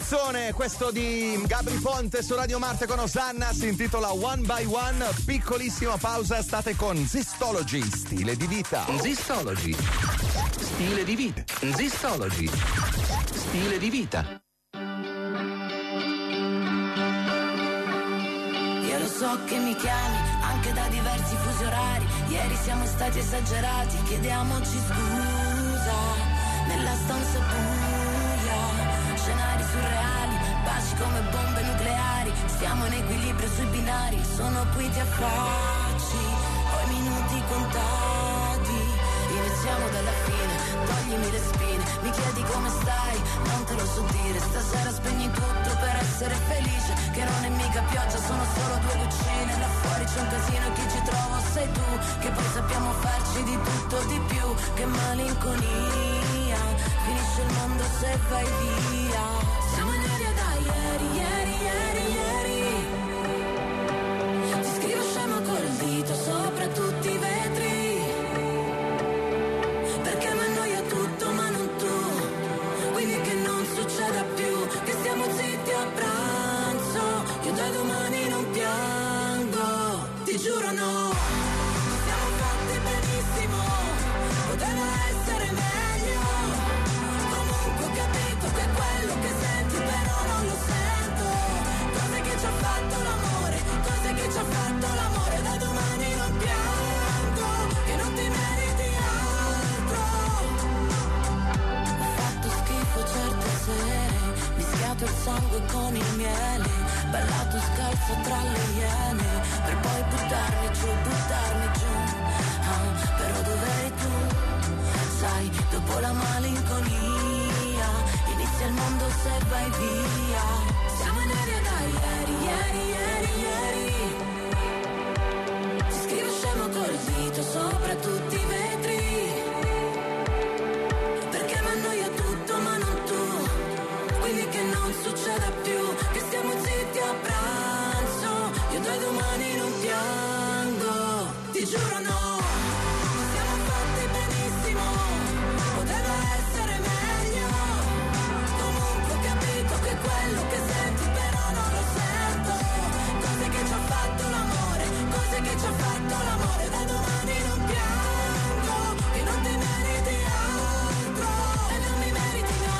canzone, questo di Gabri Ponte su Radio Marte con Osanna, si intitola One by One. Piccolissima pausa, state con Zistology, stile di vita. Zistology, stile di vita. Zistology, stile di vita. Io lo so che mi chiami anche da diversi fusi orari. Ieri siamo stati esagerati, chiediamoci scusa. Nella stanza buia, scenari surreali, baci come bombe nucleari. Stiamo in equilibrio sui binari, sono qui ti affacci, ho i minuti contati. Iniziamo dalla fine, toglimi le spine, mi chiedi come stai, non te lo so dire. Stasera spegni tutto per essere felice, che non è mica pioggia, sono solo due goccine. Là fuori c'è un casino, chi ci trova sei tu, che poi sappiamo farci di tutto di più. Che malinconia, finisce il mondo se vai via. Siamo in aria da ieri, ieri, ieri, ieri. Ti scrivo scemo col dito sopra tutti i vetri, perché mi annoia tutto ma non tu. Quindi che non succeda più, che stiamo zitti a pranzo. Io da domani non piango, ti giuro no. Siamo fatti benissimo, poteva essere meglio. Comunque ho capito che è quello che senti, però non lo sento. Cose che ci ha fatto l'amore, cose che ci ha fatto l'amore. Da domani non piango, che non ti meriti altro. Ho fatto schifo certe sere, mischiato il sangue con il miele, ballato scalzo tra le iene, per poi buttarmi giù, buttarmi giù. Ah, però dov'eri tu? Sai, dopo la malinconia inizia il mondo se vai via. Siamo in aria da ieri, ieri, ieri, ieri. Ti scrivo scemo col dito sopra tutti i vetri, perché mi annoia tutto ma non tu. Quindi che non succeda più, che stiamo zitti a pranzo. Io da domani non piango, ti giuro no. Quello che senti però non lo sento. Cose che ci ha fatto l'amore, cose che ci ha fatto l'amore. Da domani non piango, che non ti meriti altro. E non mi meriti no.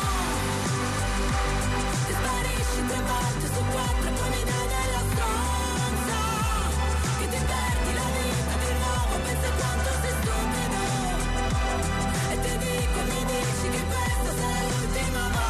Che sparisci tre volte su quattro e poi mi dai della stronza. Che ti perdi la vita di nuovo, pensa quanto sei stupido. E ti dico e mi dici che questa sarà l'ultima volta.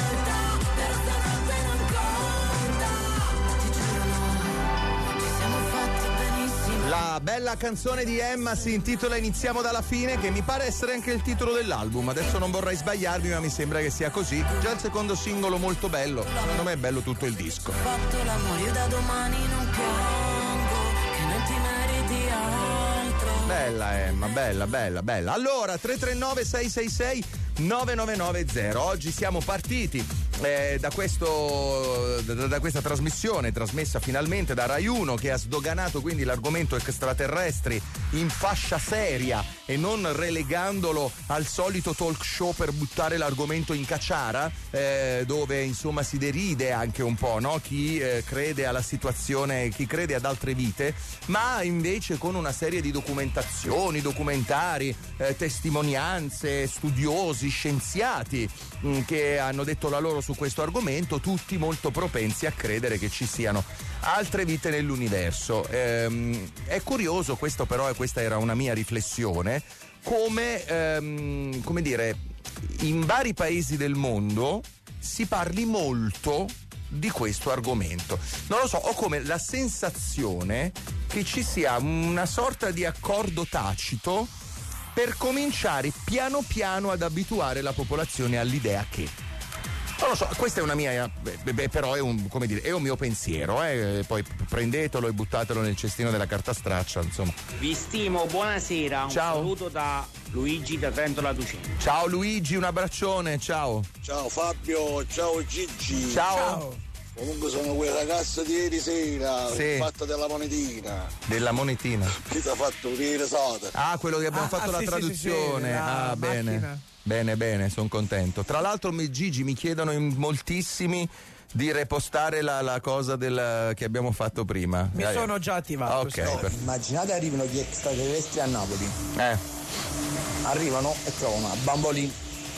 La bella canzone di Emma si intitola Iniziamo dalla fine, che mi pare essere anche il titolo dell'album. Adesso non vorrei sbagliarmi, ma mi sembra che sia così. Già il secondo singolo molto bello, secondo me è bello tutto il disco. Fatto l'amore, io da domani non piango, che non ti meriti altro. Bella Emma, bella, bella, bella. Allora, tre tre nove sei sei sei nove nove nove zero. Oggi siamo partiti eh, da questo da, da questa trasmissione trasmessa finalmente da Rai uno, che ha sdoganato quindi l'argomento extraterrestri in fascia seria e non relegandolo al solito talk show per buttare l'argomento in caciara, eh, dove insomma si deride anche un po', no? Chi eh, crede alla situazione, chi crede ad altre vite, ma invece con una serie di documentazioni, documentari, eh, testimonianze, studiosi, scienziati mh, che hanno detto la loro su questo argomento, tutti molto propensi a credere che ci siano altre vite nell'universo. Ehm, è curioso questo, però, e questa era una mia riflessione, come, ehm, come dire, in vari paesi del mondo si parli molto di questo argomento. Non lo so, ho come la sensazione che ci sia una sorta di accordo tacito per cominciare piano piano ad abituare la popolazione all'idea che, non lo so, questa è una mia, beh, però è un, come dire, è un mio pensiero, eh? Poi prendetelo e buttatelo nel cestino della carta straccia, insomma. Vi stimo, buonasera, un ciao. Saluto da Luigi da Trento Ladugino. Ciao Luigi, un abbraccione, ciao. Ciao Fabio, ciao Gigi. Ciao. Ciao. Comunque sono quel ragazzo di ieri sera, Sì. il fatto della monetina. Della monetina. Che ti ha fatto ieri sera? Ah, quello che abbiamo Ah, fatto ah, la sì, sì, traduzione. sì, sì, la ah, bene. macchina. Bene, bene, sono contento. Tra l'altro, mi- Gigi, mi chiedono in moltissimi di repostare la, la cosa del, che abbiamo fatto prima. Mi Dai. sono già attivato. Ok, sì. per- Immaginate arrivano gli extraterrestri a Napoli. Eh. Arrivano e trovano a Bambolì,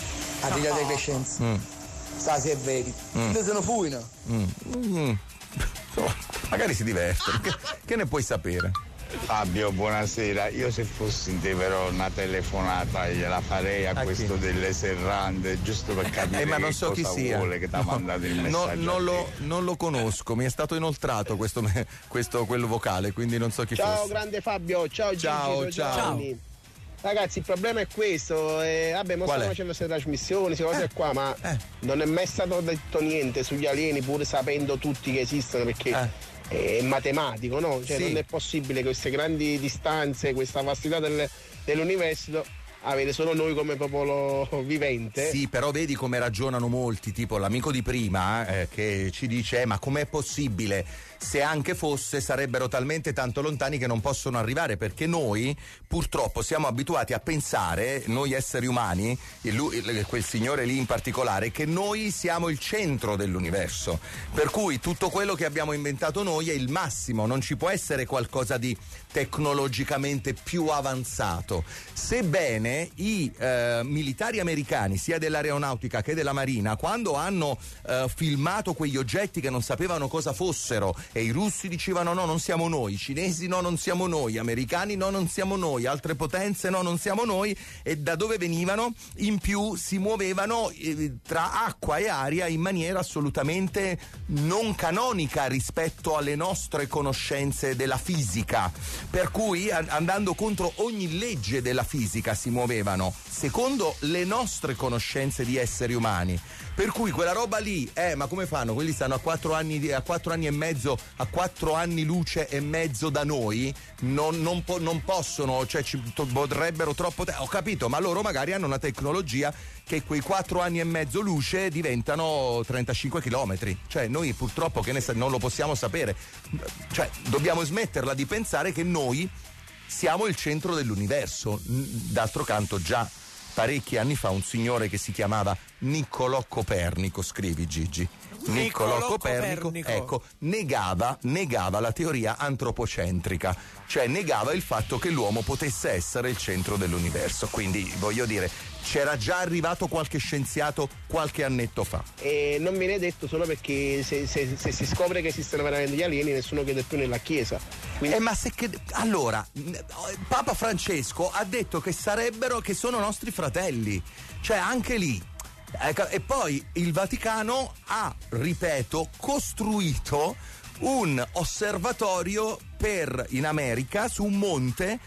a Riga dei Crescenzi, Mm. Stasi e Veri. Mm. Dove sono fuino? Mm. Mm. Insomma, magari si divertono. Che, che ne puoi sapere? Fabio, buonasera. Io se fossi in te però una telefonata gliela farei a, A questo chi? delle serrande, giusto per capire Eh, ma che non so chi cosa sia. vuole, che ti ha No, mandato il no, messaggio. non, a lo, te. non lo conosco, mi è stato inoltrato questo, me- questo quello vocale, quindi non so chi Ciao fosse. grande Fabio, ciao Gigi, Ciao, ciao. Giovanni. Ragazzi, il problema è questo, eh, vabbè, mo Qual stiamo è? facendo queste trasmissioni, queste cose qua, ma non è mai stato detto niente sugli alieni, pur sapendo tutti che esistono, perché è matematico, no? Cioè Sì. non è possibile queste grandi distanze, questa vastità del- dell'universo, avere solo noi come popolo vivente. Sì, però vedi come ragionano molti, tipo l'amico di prima eh, che ci dice eh, ma com'è possibile? Se anche fosse sarebbero talmente tanto lontani che non possono arrivare, perché noi purtroppo siamo abituati a pensare, noi esseri umani, e lui, quel signore lì in particolare, che noi siamo il centro dell'universo, per cui tutto quello che abbiamo inventato noi è il massimo, non ci può essere qualcosa di tecnologicamente più avanzato, sebbene i eh, militari americani sia dell'aeronautica che della marina, quando hanno eh, filmato quegli oggetti che non sapevano cosa fossero, e i russi dicevano no non siamo noi, i cinesi no non siamo noi, gli americani no non siamo noi, altre potenze no non siamo noi, e da dove venivano? In più si muovevano eh, tra acqua e aria in maniera assolutamente non canonica rispetto alle nostre conoscenze della fisica, per cui a- andando contro ogni legge della fisica si muovevano secondo le nostre conoscenze di esseri umani, per cui quella roba lì eh ma come fanno? Quelli stanno a quattro anni di- a quattro anni e mezzo, a quattro anni luce e mezzo da noi, non, non, po- non possono, cioè ci to- vorrebbero troppo te- ho capito, ma loro magari hanno una tecnologia che quei quattro anni e mezzo luce diventano trentacinque chilometri, cioè noi purtroppo che ne sa- non lo possiamo sapere, cioè dobbiamo smetterla di pensare che noi siamo il centro dell'universo. D'altro canto già parecchi anni fa un signore che si chiamava Niccolò Copernico, scrivi Gigi, Niccolò Niccolò Copernico, Copernico. ecco, negava, negava la teoria antropocentrica, cioè negava il fatto che l'uomo potesse essere il centro dell'universo, quindi voglio dire c'era già arrivato qualche scienziato qualche annetto fa. E non viene detto solo perché se, se- se si scopre che esistono veramente gli alieni nessuno crede più nella Chiesa. Quindi... Eh, ma se che... Allora, Papa Francesco ha detto che sarebbero, che sono nostri fratelli, cioè anche lì. Ecco, e poi il Vaticano ha, ripeto, costruito un osservatorio per in America su un monte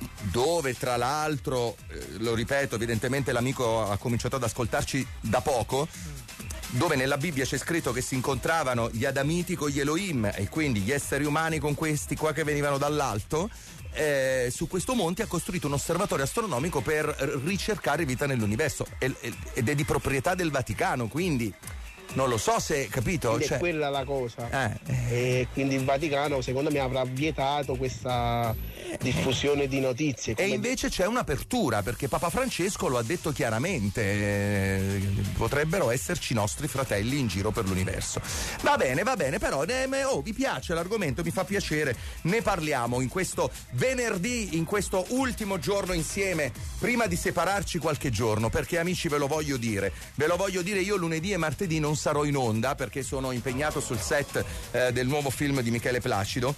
dove tra l'altro, eh, lo ripeto, evidentemente l'amico ha cominciato ad ascoltarci da poco, dove nella Bibbia c'è scritto che si incontravano gli Adamiti con gli Elohim e quindi gli esseri umani con questi qua che venivano dall'alto. Eh, su questo monte ha costruito un osservatorio astronomico per ricercare vita nell'universo e- e- ed è di proprietà del Vaticano, quindi non lo so se, capito? Quindi Cioè- è quella la cosa. Eh. E quindi il Vaticano secondo me avrà vietato questa diffusione di notizie. E invece c'è un'apertura, perché Papa Francesco lo ha detto chiaramente, eh, potrebbero esserci nostri fratelli in giro per l'universo. Va bene, va bene, però eh, oh, vi piace l'argomento, mi fa piacere, ne parliamo in questo venerdì, in questo ultimo giorno insieme, prima di separarci qualche giorno, perché amici ve lo voglio dire, ve lo voglio dire, io lunedì e martedì non sarò in onda perché sono impegnato sul set eh, del nuovo film di Michele Placido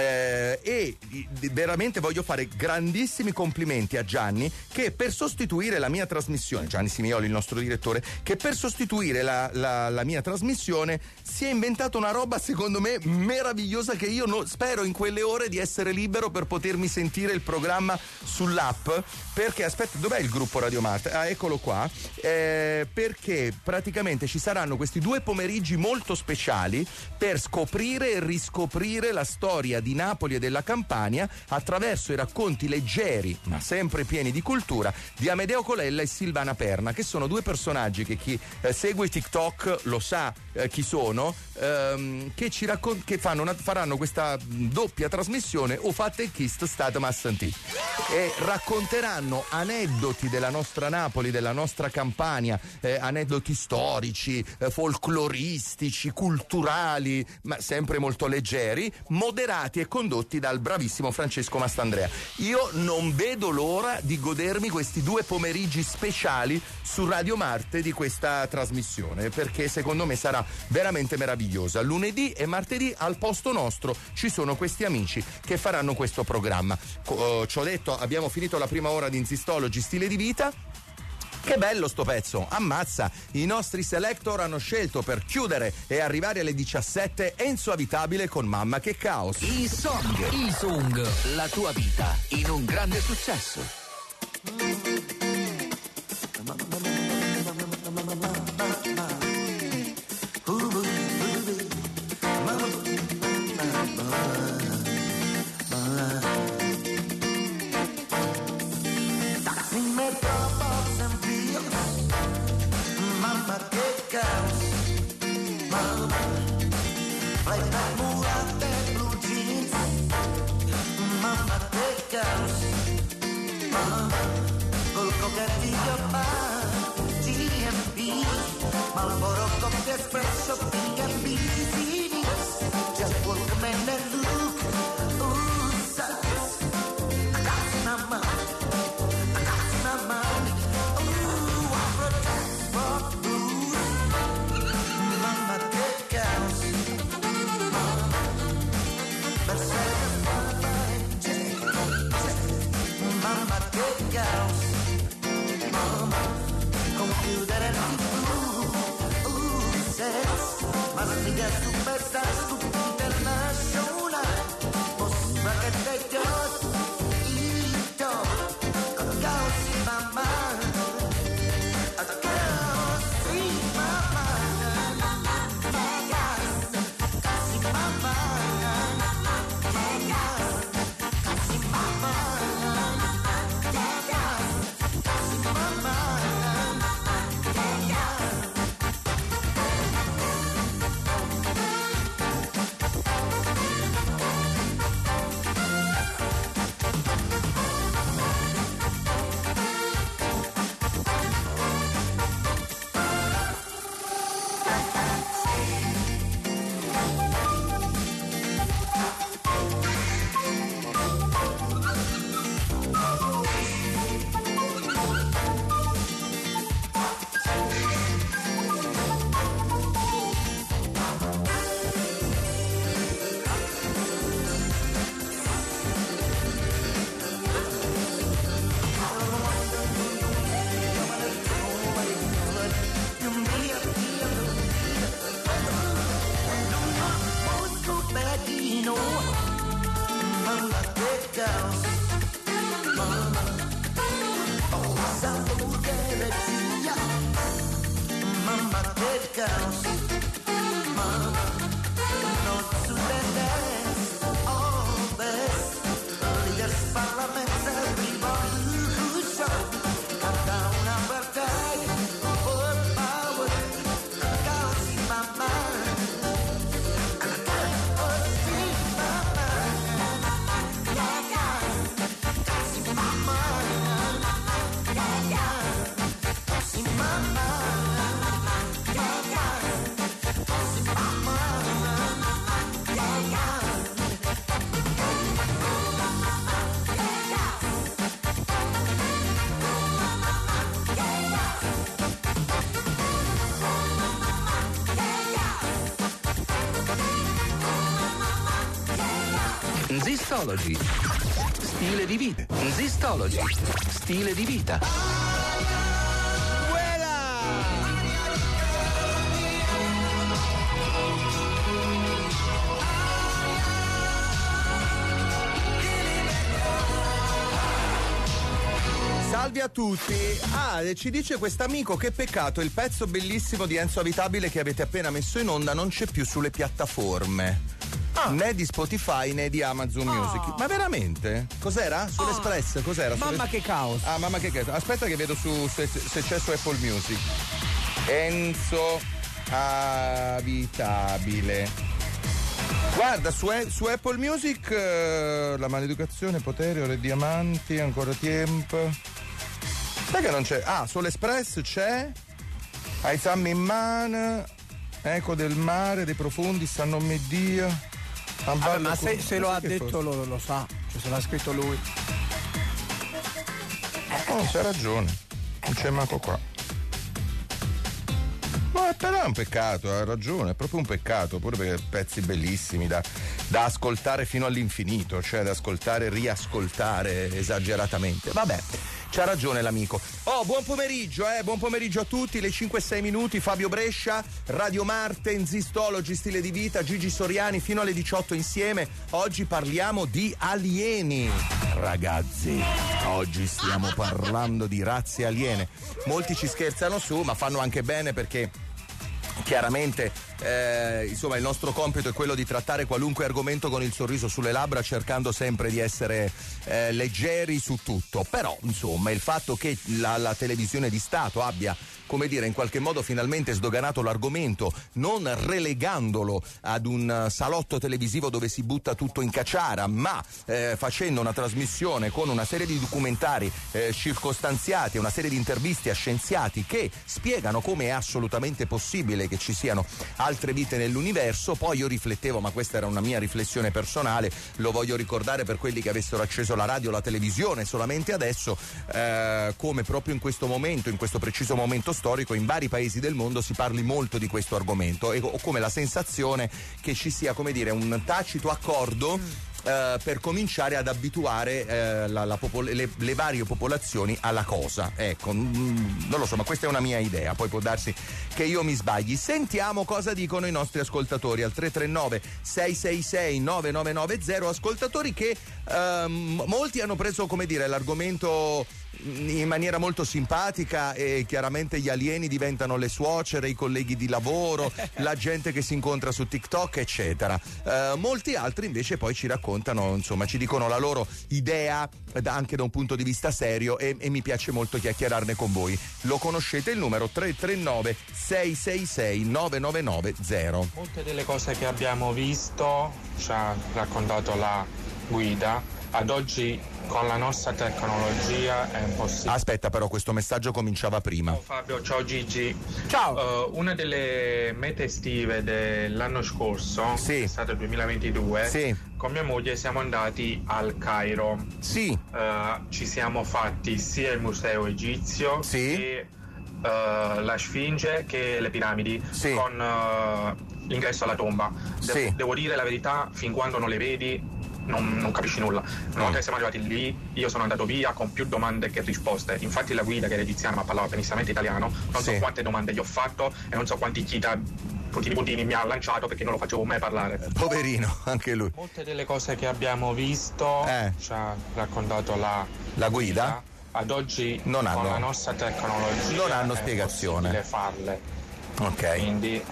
eh, e di- veramente voglio fare grandissimi complimenti a Gianni che per sostituire la mia trasmissione, Gianni Simioli il nostro direttore, che per sostituire la, la, la mia trasmissione si è inventato una roba secondo me meravigliosa, che io no- spero in quelle ore di essere libero per potermi sentire il programma sull'app, perché aspetta, dov'è il gruppo Radio Mart? Ah, eccolo qua, eh, perché praticamente ci saranno questi questi due pomeriggi molto speciali per scoprire e riscoprire la storia di Napoli e della Campania attraverso i racconti leggeri ma sempre pieni di cultura di Amedeo Colella e Silvana Perna, che sono due personaggi che chi eh, segue TikTok lo sa eh, chi sono, ehm, che ci raccon- che fanno una, faranno questa doppia trasmissione o fatte chist state ma sentì e racconteranno aneddoti della nostra Napoli, della nostra Campania, eh, aneddoti storici, eh, folcloristici, culturali, ma sempre molto leggeri, moderati e condotti dal bravissimo Francesco Mastandrea. Io non vedo l'ora di godermi questi due pomeriggi speciali su Radio Marte di questa trasmissione, perché secondo me sarà veramente meravigliosa. Lunedì e martedì al posto nostro ci sono questi amici che faranno questo programma. Co- ci ho detto, abbiamo finito la prima ora di Insistology Stile di Vita. Che bello sto pezzo, ammazza! I nostri selector hanno scelto per chiudere e arrivare alle diciassette Enzo Avitabile con Mamma che caos. I song, i song, la tua vita in un grande successo. Espresso, P and B, just walk a man and look. Ooh, sucks. I got my mind. I got my mind. Ooh, I protect for blues. Mama, take house. Let's say Mama, take house. Mama, computer and Mastiga superstar, stupid international. Possible che te just eat up. A chaos in my mind. A chaos in my mind. Chaos in my mind. Chaos in my mind. Chaos in my mind. Zistology. Stile di vita. Zistology. Stile di vita. Salve a tutti. Ah, ci dice quest'amico che peccato, il pezzo bellissimo di Enzo Avitabile che avete appena messo in onda non c'è più sulle piattaforme. Ah. Né di Spotify né di Amazon ah. Music. Ma veramente? Cos'era? Sull'Espress? Ah. Cos'era? Mamma Sulle... che caos. Ah, mamma che caos. Aspetta che vedo su se, se c'è su Apple Music. Enzo Avitabile. Guarda, su, su Apple Music uh, la maleducazione, potere, ore diamanti, ancora tempo. Sai che non c'è? Ah, sull'Espress c'è. Ai zammi in mano, eco del mare, dei profondi, stanno me Dio. Vabbè, ma se, se lo ha detto lo, lo sa, cioè se l'ha scritto lui. Oh, c'ha ragione, non c'è manco qua. Ma però è un peccato, ha ragione, è proprio un peccato, pure perché pezzi bellissimi da, da ascoltare fino all'infinito, cioè da ascoltare e riascoltare esageratamente. Vabbè, c'ha ragione l'amico. Oh, buon pomeriggio, eh, buon pomeriggio a tutti, le cinque e sei minuti, Fabio Brescia, Radio Marte, Zistology, Stile di Vita, Gigi Soriani, fino alle diciotto insieme. Oggi parliamo di alieni. Ragazzi, oggi stiamo parlando di razze aliene. Molti ci scherzano su, ma fanno anche bene perché chiaramente eh, insomma il nostro compito è quello di trattare qualunque argomento con il sorriso sulle labbra, cercando sempre di essere eh, leggeri su tutto. Però insomma il fatto che la, la televisione di Stato abbia, come dire, in qualche modo finalmente sdoganato l'argomento, non relegandolo ad un salotto televisivo dove si butta tutto in caciara, ma eh, facendo una trasmissione con una serie di documentari eh, circostanziati, una serie di interviste a scienziati che spiegano come è assolutamente possibile che ci siano altre vite nell'universo. Poi io riflettevo, ma questa era una mia riflessione personale, lo voglio ricordare per quelli che avessero acceso la radio o la televisione solamente adesso, eh, come proprio in questo momento, in questo preciso momento storico, in vari paesi del mondo si parli molto di questo argomento, e ho come la sensazione che ci sia, come dire, un tacito accordo mm. Uh, per cominciare ad abituare uh, la, la popol- le, le varie popolazioni alla cosa. Ecco, mm, non lo so, ma questa è una mia idea, poi può darsi che io mi sbagli. Sentiamo cosa dicono i nostri ascoltatori al tre tre nove sei sei sei nove nove nove zero, ascoltatori che uh, molti hanno preso, come dire, l'argomento in maniera molto simpatica, e chiaramente gli alieni diventano le suocere, i colleghi di lavoro, la gente che si incontra su TikTok, eccetera. Uh, molti altri invece poi ci raccontano, insomma, ci dicono la loro idea anche da un punto di vista serio, e, e mi piace molto chiacchierarne con voi. Lo conoscete il numero tre tre nove sei sei sei nove nove nove zero. Molte delle cose che abbiamo visto ci ha raccontato la guida. Ad oggi con la nostra tecnologia è impossibile. Aspetta, però questo messaggio cominciava prima. Ciao Fabio, ciao Gigi. Ciao. Uh, una delle mete estive dell'anno scorso, sì. È stato il duemilaventidue, sì. Con mia moglie siamo andati al Cairo. Sì. Uh, ci siamo fatti sia il museo egizio, sì. Che uh, la Sfinge che le piramidi, sì. Con uh, l'ingresso alla tomba. De- sì. Devo dire la verità, fin quando non le vedi Non, non capisci nulla. Una volta che siamo arrivati lì, io sono andato via con più domande che risposte. Infatti la guida, che era egiziana ma parlava benissimamente italiano, non sì. so quante domande gli ho fatto e non so quanti chita puntini puntini mi ha lanciato, perché non lo facevo mai parlare. Poverino, anche lui. Molte delle cose che abbiamo visto eh. ci ha raccontato la, la guida. guida. Ad oggi non hanno, con la nostra tecnologia non hanno è spiegazione. possibile farle. Ok. Quindi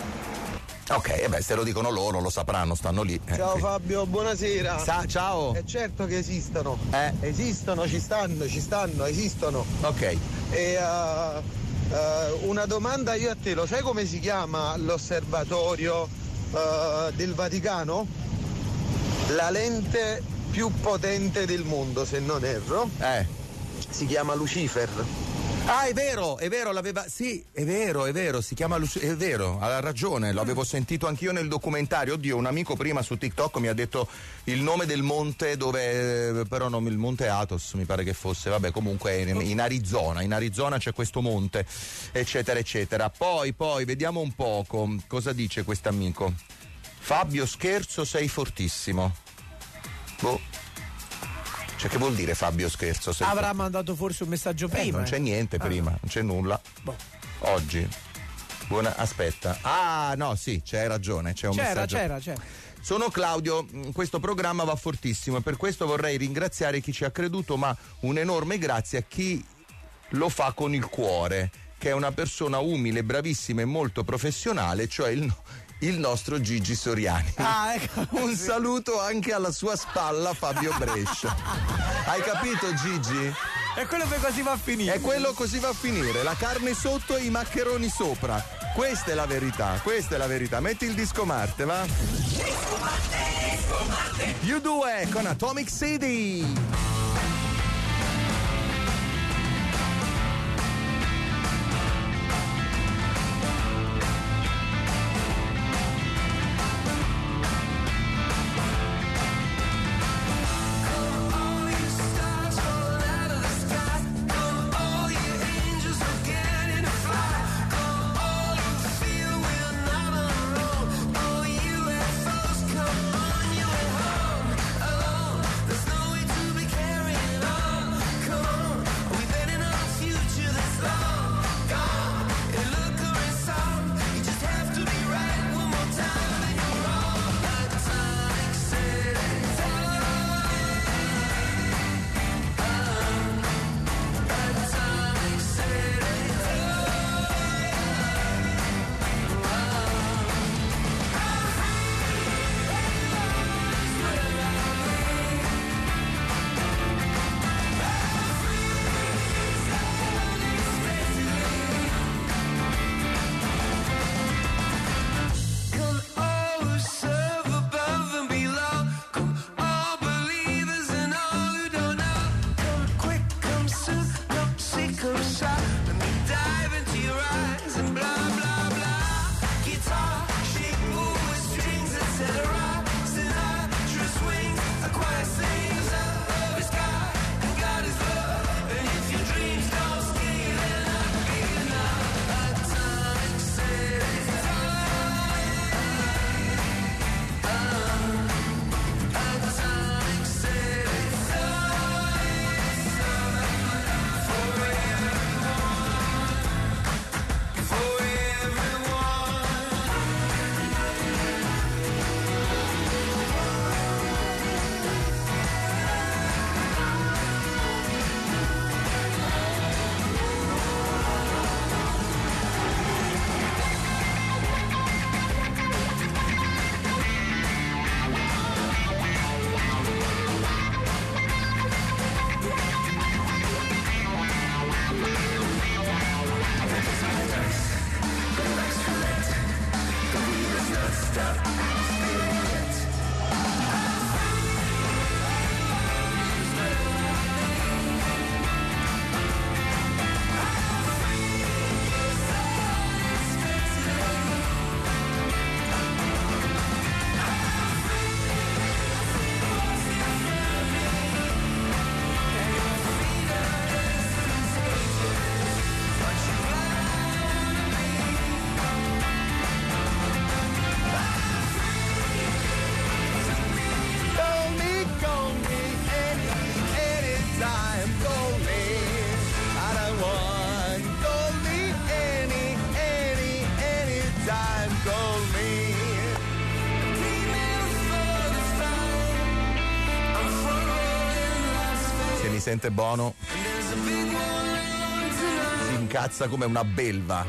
ok, e beh, se lo dicono loro lo sapranno, stanno lì. Eh, ciao quindi. Fabio, buonasera. Sa- ciao. È certo che esistono. Eh. Esistono, ci stanno, ci stanno, esistono. Ok. E uh, uh, una domanda io a te, lo sai come si chiama l'osservatorio uh, del Vaticano? La lente più potente del mondo, se non erro. Eh. Si chiama Lucifer. Ah, è vero, è vero, l'aveva. Sì, è vero, è vero, si chiama Luci- è vero, ha ragione, l'avevo sentito anch'io nel documentario. Oddio, un amico prima su TikTok mi ha detto il nome del monte dove. Però non il monte Athos, mi pare che fosse, vabbè, comunque in, in Arizona. In Arizona c'è questo monte, eccetera, eccetera. Poi, poi, vediamo un poco cosa dice quest'amico. Fabio, scherzo, sei fortissimo. Boh. Cioè, che vuol dire Fabio scherzo? Se Avrà mandato forse un messaggio prima. Eh, non c'è niente prima, ah. non c'è nulla. Boh. Oggi. Buona, aspetta. Ah, no, sì, c'hai ragione, c'è un c'era, messaggio. C'era, c'era, c'era. Sono Claudio, questo programma va fortissimo e per questo vorrei ringraziare chi ci ha creduto, ma un enorme grazie a chi lo fa con il cuore, che è una persona umile, bravissima e molto professionale, cioè il, il nostro Gigi Soriani. Ah, ecco. Un saluto anche alla sua spalla, Fabio Brescia. Hai capito, Gigi? È quello che così va a finire. È quello così va a finire, la carne sotto e i maccheroni sopra. Questa è la verità, questa è la verità. Metti il disco Marte, va? Disco Marte, disco Marte. You due con Atomic City. Sente Bono, si incazza come una belva.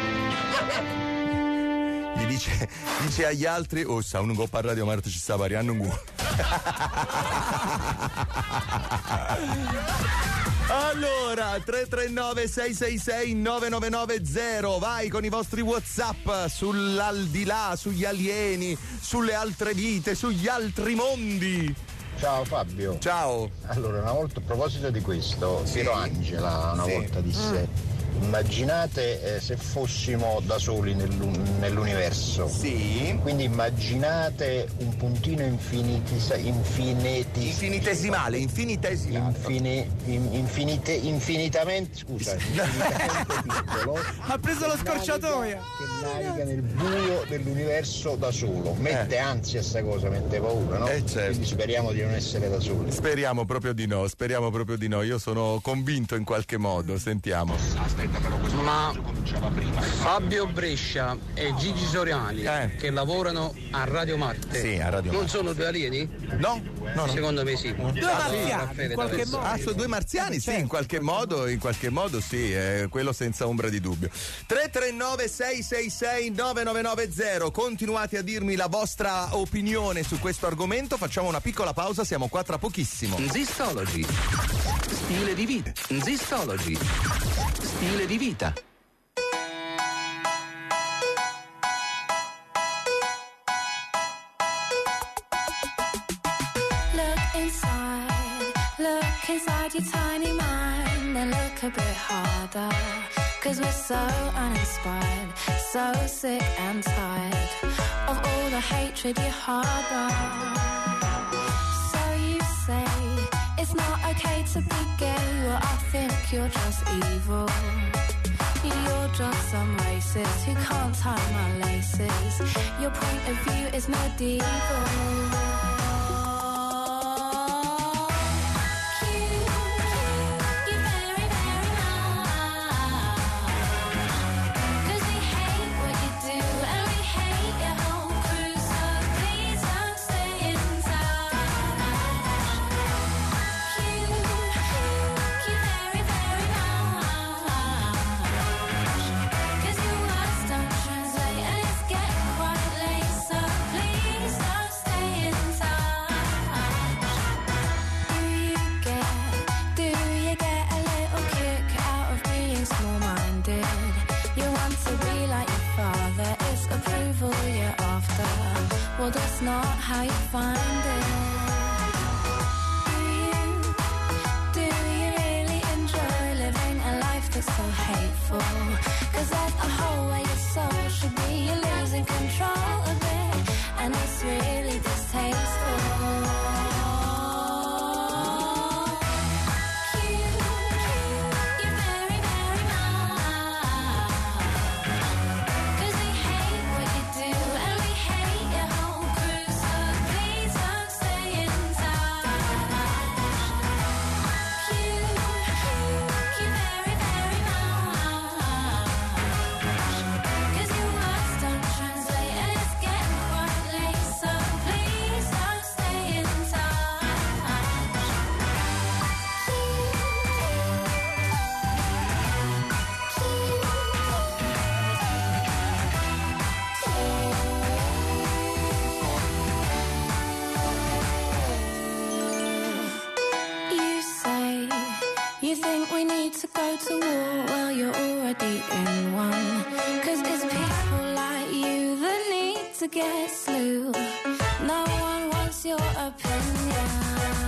Gli dice, dice agli altri: oh, sa, non può parlare di Marta, ci sta pariando un guo. Allora, tre tre nove sei sei sei nove nove nove zero, vai con i vostri WhatsApp sull'aldilà, sugli alieni, sulle altre vite, sugli altri mondi. Ciao Fabio. Ciao. Allora, una volta a proposito di questo, sì. Piero Angela una sì. volta disse: mm. immaginate eh, se fossimo da soli nell'un- nell'universo. Sì. Quindi immaginate un puntino infinitisa- infiniti- infinitesimale, infinitesimale. Infini- in- infinite- infinitamente, scusa, infinitamente piccolo. Ha preso lo scorciatoia. Che naviga nel buio dell'universo da solo. Mette eh. ansia sta cosa, mette paura, no? Eh, certo. Quindi speriamo di non essere da soli. Speriamo proprio di no, speriamo proprio di no. Io sono convinto in qualche modo, sentiamo. ma Fabio Brescia e Gigi Soriani eh. che lavorano a Radio Marte, sì, a Radio non Marte. Sono due alieni? No, no, no. Secondo me sì. Due ah, marziani, sì, in qualche modo. Ah, sono due marziani, sì, in qualche modo, in qualche modo sì, eh, quello senza ombra di dubbio. tre tre nove sei sei sei nove nove nove zero, continuate a dirmi la vostra opinione su questo argomento, facciamo una piccola pausa, siamo qua tra pochissimo. Zistology. Stile di vita. Zistology. Stile di vita. Look inside your tiny mind and look a bit harder, 'cause we're so uninspired, so sick and tired of all the hatred you harbor. So you say it's not okay to be gay, well I think you're just evil. You're just some racist who can't tie my laces. Your point of view is medieval. Well, that's not how you find it. Do you, do you really enjoy living a life that's so hateful? 'Cause there's a whole way your soul should be. You're losing control of it, and it's really distasteful. You think we need to go to war? Well, you're already in one. 'Cause it's people like you that need to get slew. No one wants your opinion.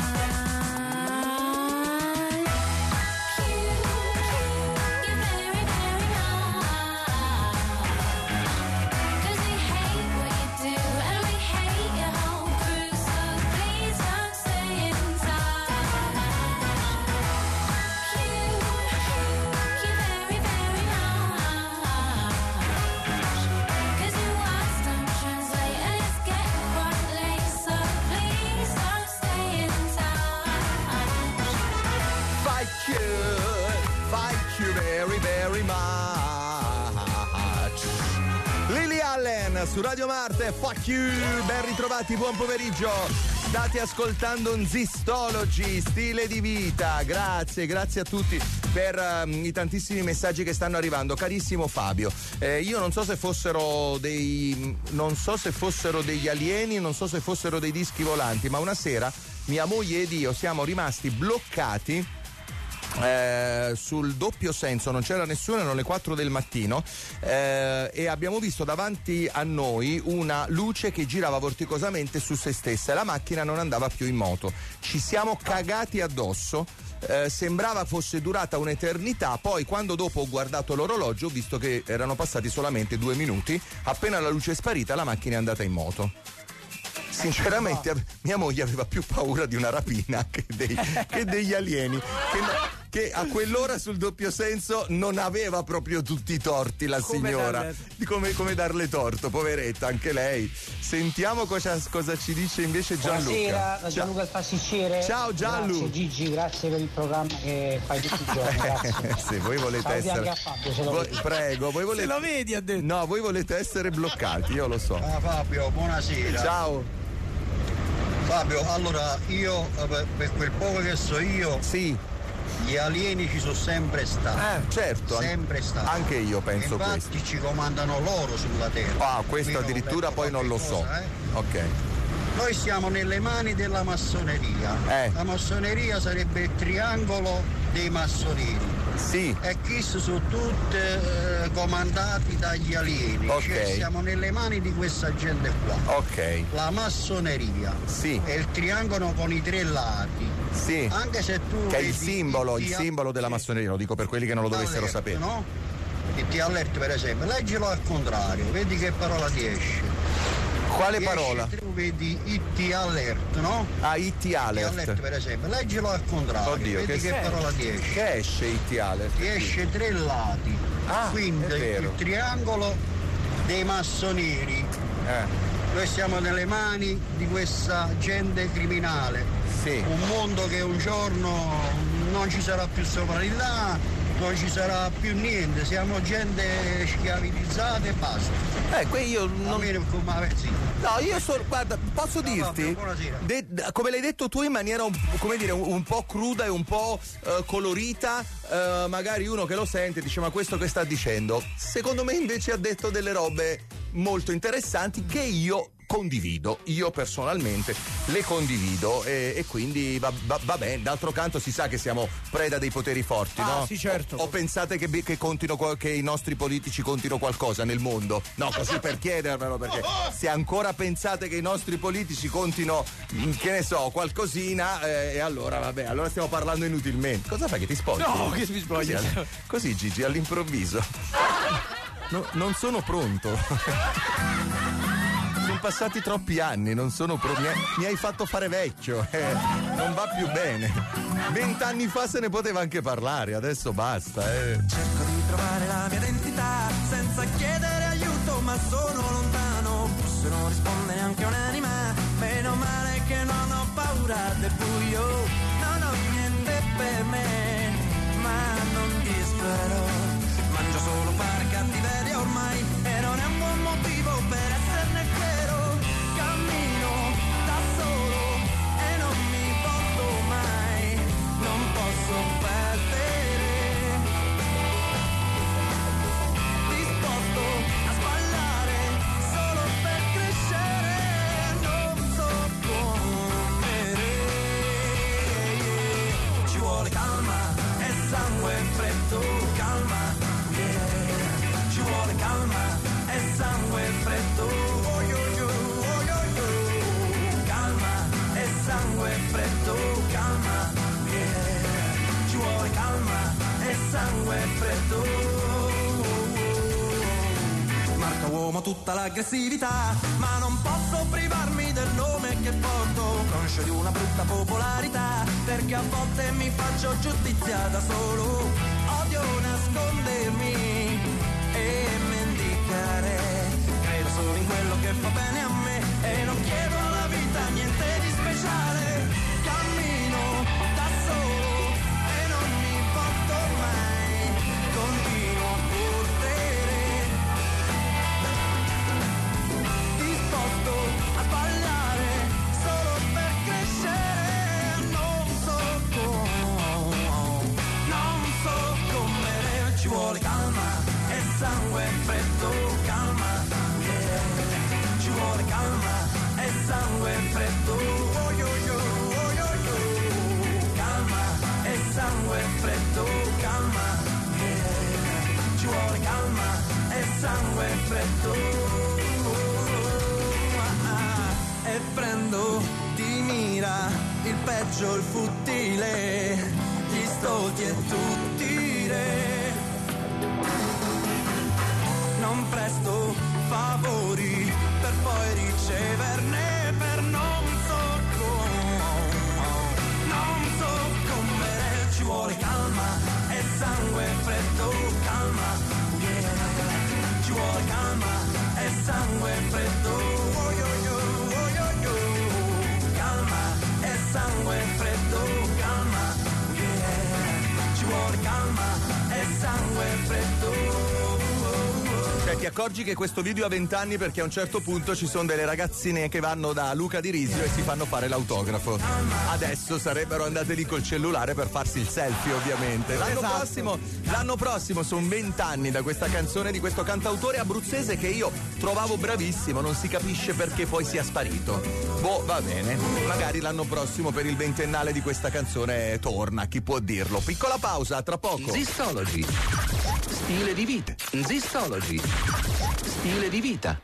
Su Radio Marte, fuck you, ben ritrovati, buon pomeriggio. State ascoltando un Zistology, stile di vita. Grazie, grazie a tutti per um, i tantissimi messaggi che stanno arrivando. Carissimo Fabio, eh, io non so se fossero dei non so se fossero degli alieni, non so se fossero dei dischi volanti, ma una sera mia moglie ed io siamo rimasti bloccati Eh, sul doppio senso, non c'era nessuno, erano le quattro del mattino eh, e abbiamo visto davanti a noi una luce che girava vorticosamente su se stessa e la macchina non andava più in moto. Ci siamo cagati addosso, eh, sembrava fosse durata un'eternità, poi quando dopo ho guardato l'orologio ho visto che erano passati solamente due minuti, appena la luce è sparita la macchina è andata in moto. Sinceramente mia moglie aveva più paura di una rapina che, dei, che degli alieni che, che a quell'ora sul doppio senso non aveva proprio tutti i torti la Come signora. darle- Di come, come darle torto, poveretta, anche lei. Sentiamo cosa, cosa ci dice invece Gianluca. Buonasera, da Gianluca il pasticcere. Ciao Gianlu. Grazie Gigi, grazie per il programma che fai tutti i giorni. Grazie. Se voi volete Saluti essere anche a Fabio, se lo Voi- vedi. prego, voi volete. Se lo vedi, ha detto. No, voi volete essere bloccati, io lo so. Ah, Fabio, buonasera. Ciao. Fabio, allora io eh, per, per quel poco che so io, sì, gli alieni ci sono sempre stati. Eh, certo, an- sempre stati. anche io penso Infatti questo. ci comandano loro sulla Terra. Ah, questo Qui ho addirittura letto poi non lo qualche so. cosa, eh. Ok. Noi siamo nelle mani della massoneria. Eh. La massoneria sarebbe il triangolo dei massoneri. Sì. E chi sono tutte eh, comandati dagli alieni. Ok. Cioè siamo nelle mani di questa gente qua. Ok. La massoneria. Sì. È il triangolo con i tre lati. Sì. Anche se tu Che è il vedi simbolo, il T- simbolo della massoneria, lo dico per quelli che non lo dovessero Alert, sapere. no? Il T-alert per esempio, leggilo al contrario, vedi che parola ti esce. Quale Ti parola? esce, tu vedi I T alert, no? Ah, I T alert. I T alert per esempio, leggilo al contrario, Oddio, vedi che, che, parola ti esce. Che esce I T alert? Ti esce tre lati. Ah, quindi è vero. il triangolo dei massonieri. Eh. Noi siamo nelle mani di questa gente criminale. Sì. Un mondo che un giorno non ci sarà più sovranità, non ci sarà più niente, siamo gente schiavizzata e basta. Ecco, io non. Come, sì. No, io sono. Guarda, posso No, dirti. Fabio, buonasera. de- de- come l'hai detto tu in maniera un, come dire, un, un po' cruda e un po' eh, colorita, eh, magari uno che lo sente dice: ma questo che sta dicendo? Secondo me invece ha detto delle robe molto interessanti che io condivido, io personalmente le condivido e, e quindi va, va, va bene. D'altro canto si sa che siamo preda dei poteri forti, Ah, no? sì, certo. O, o pensate che, che contino qual- che i nostri politici contino qualcosa nel mondo? No, così per chiedervelo, perché se ancora pensate che i nostri politici contino, mm, che ne so, qualcosina, eh, e allora vabbè, allora stiamo parlando inutilmente. Cosa fai, che ti spogli? No, che mi spogli. Così, all- così Gigi, all'improvviso. No, non sono pronto. Sono passati troppi anni, non sono pro- mi, hai, mi hai fatto fare vecchio, eh. Non va più bene. Vent'anni fa se ne poteva anche parlare, adesso basta, eh. Cerco di trovare la mia identità senza chiedere aiuto, ma sono lontano. Forse non risponde neanche un'anima. Meno male che non ho paura del buio. Non ho niente per me, ma non dispero. Mangio solo pane cattiveria ormai e non è un buon motivo per esserne fiero. Cammino da solo e non mi volto mai. Non posso perdere. Disposto a sbagliare solo per crescere. Non so come. Ci vuole calma e sangue freddo. Calma, yeah. Ci vuole calma e sangue freddo. Oh, yo, yo, oh, yo, yo. Calma e sangue freddo. Calma, yeah. Ci vuole calma e sangue freddo. Marca uomo tutta l'aggressività, ma non posso privarmi del nome che porto, conscio di una brutta popolarità, perché a volte mi faccio giustizia da solo. Odio nascondermi e mendicare, credo solo in quello che fa bene a me e non chiedo alla vita niente di speciale. Cammino da solo e non mi volto mai, continuo a correre, disposto a sbagliare solo per crescere. Non so come, non so come. Ci vuole calma e sangue freddo. Calma, yeah. Ci vuole calma e sangue freddo. Oh, yo, yo, oh, yo, yo. Calma e sangue freddo. Calma, yeah. Ci vuole calma e sangue freddo. E prendo di mira il peggio, il futile, gli stolti e tutti re. Non presto favori per poi riceverne, per non so come, non so come. Ci vuole calma vuole calma e sangue freddo. Oh, yo, yo, oh, yo, yo. Calma e sangue freddo, calma, yeah. Ci vuole calma e sangue freddo. Cioè, ti accorgi che questo video ha vent'anni perché a un certo punto ci sono delle ragazzine che vanno da Luca Di Risio e si fanno fare l'autografo. Adesso sarebbero andate lì col cellulare per farsi il selfie, ovviamente. L'anno Esatto. prossimo, l'anno prossimo sono vent'anni da questa canzone di questo cantautore abruzzese che io trovavo bravissimo, non si capisce perché poi sia sparito. Boh, va bene. Magari l'anno prossimo per il ventennale di questa canzone torna, chi può dirlo. Piccola pausa, tra poco. Zistology. Stile di vita. Zistology. Stile di vita.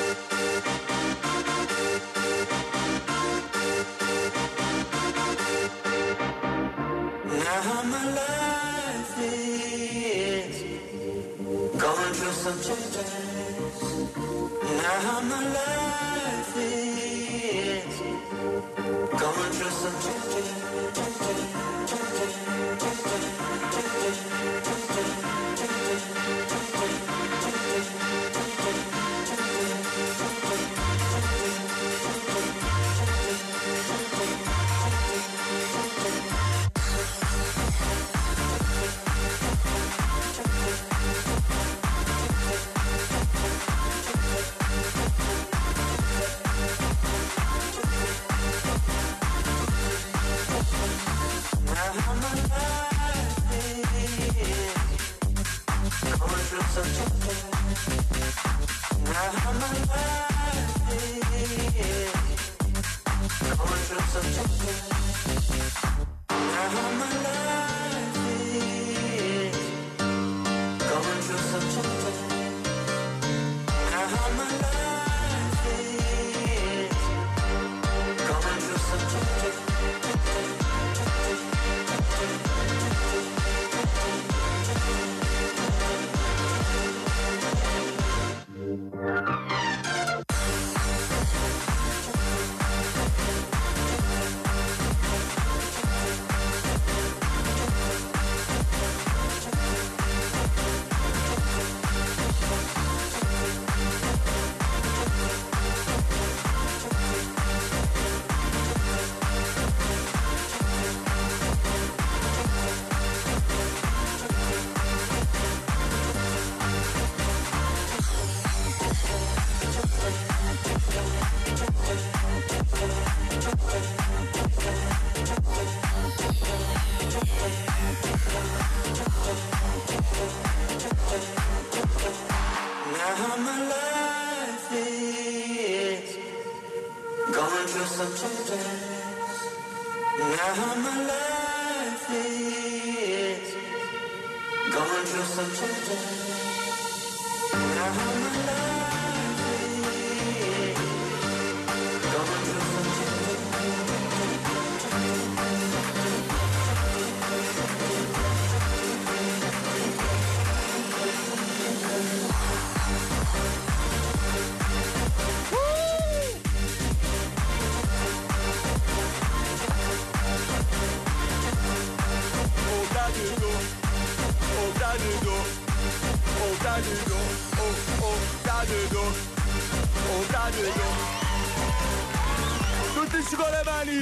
Now my life is going through some changes. Now my life is going through some changes. Tutti su con le mani!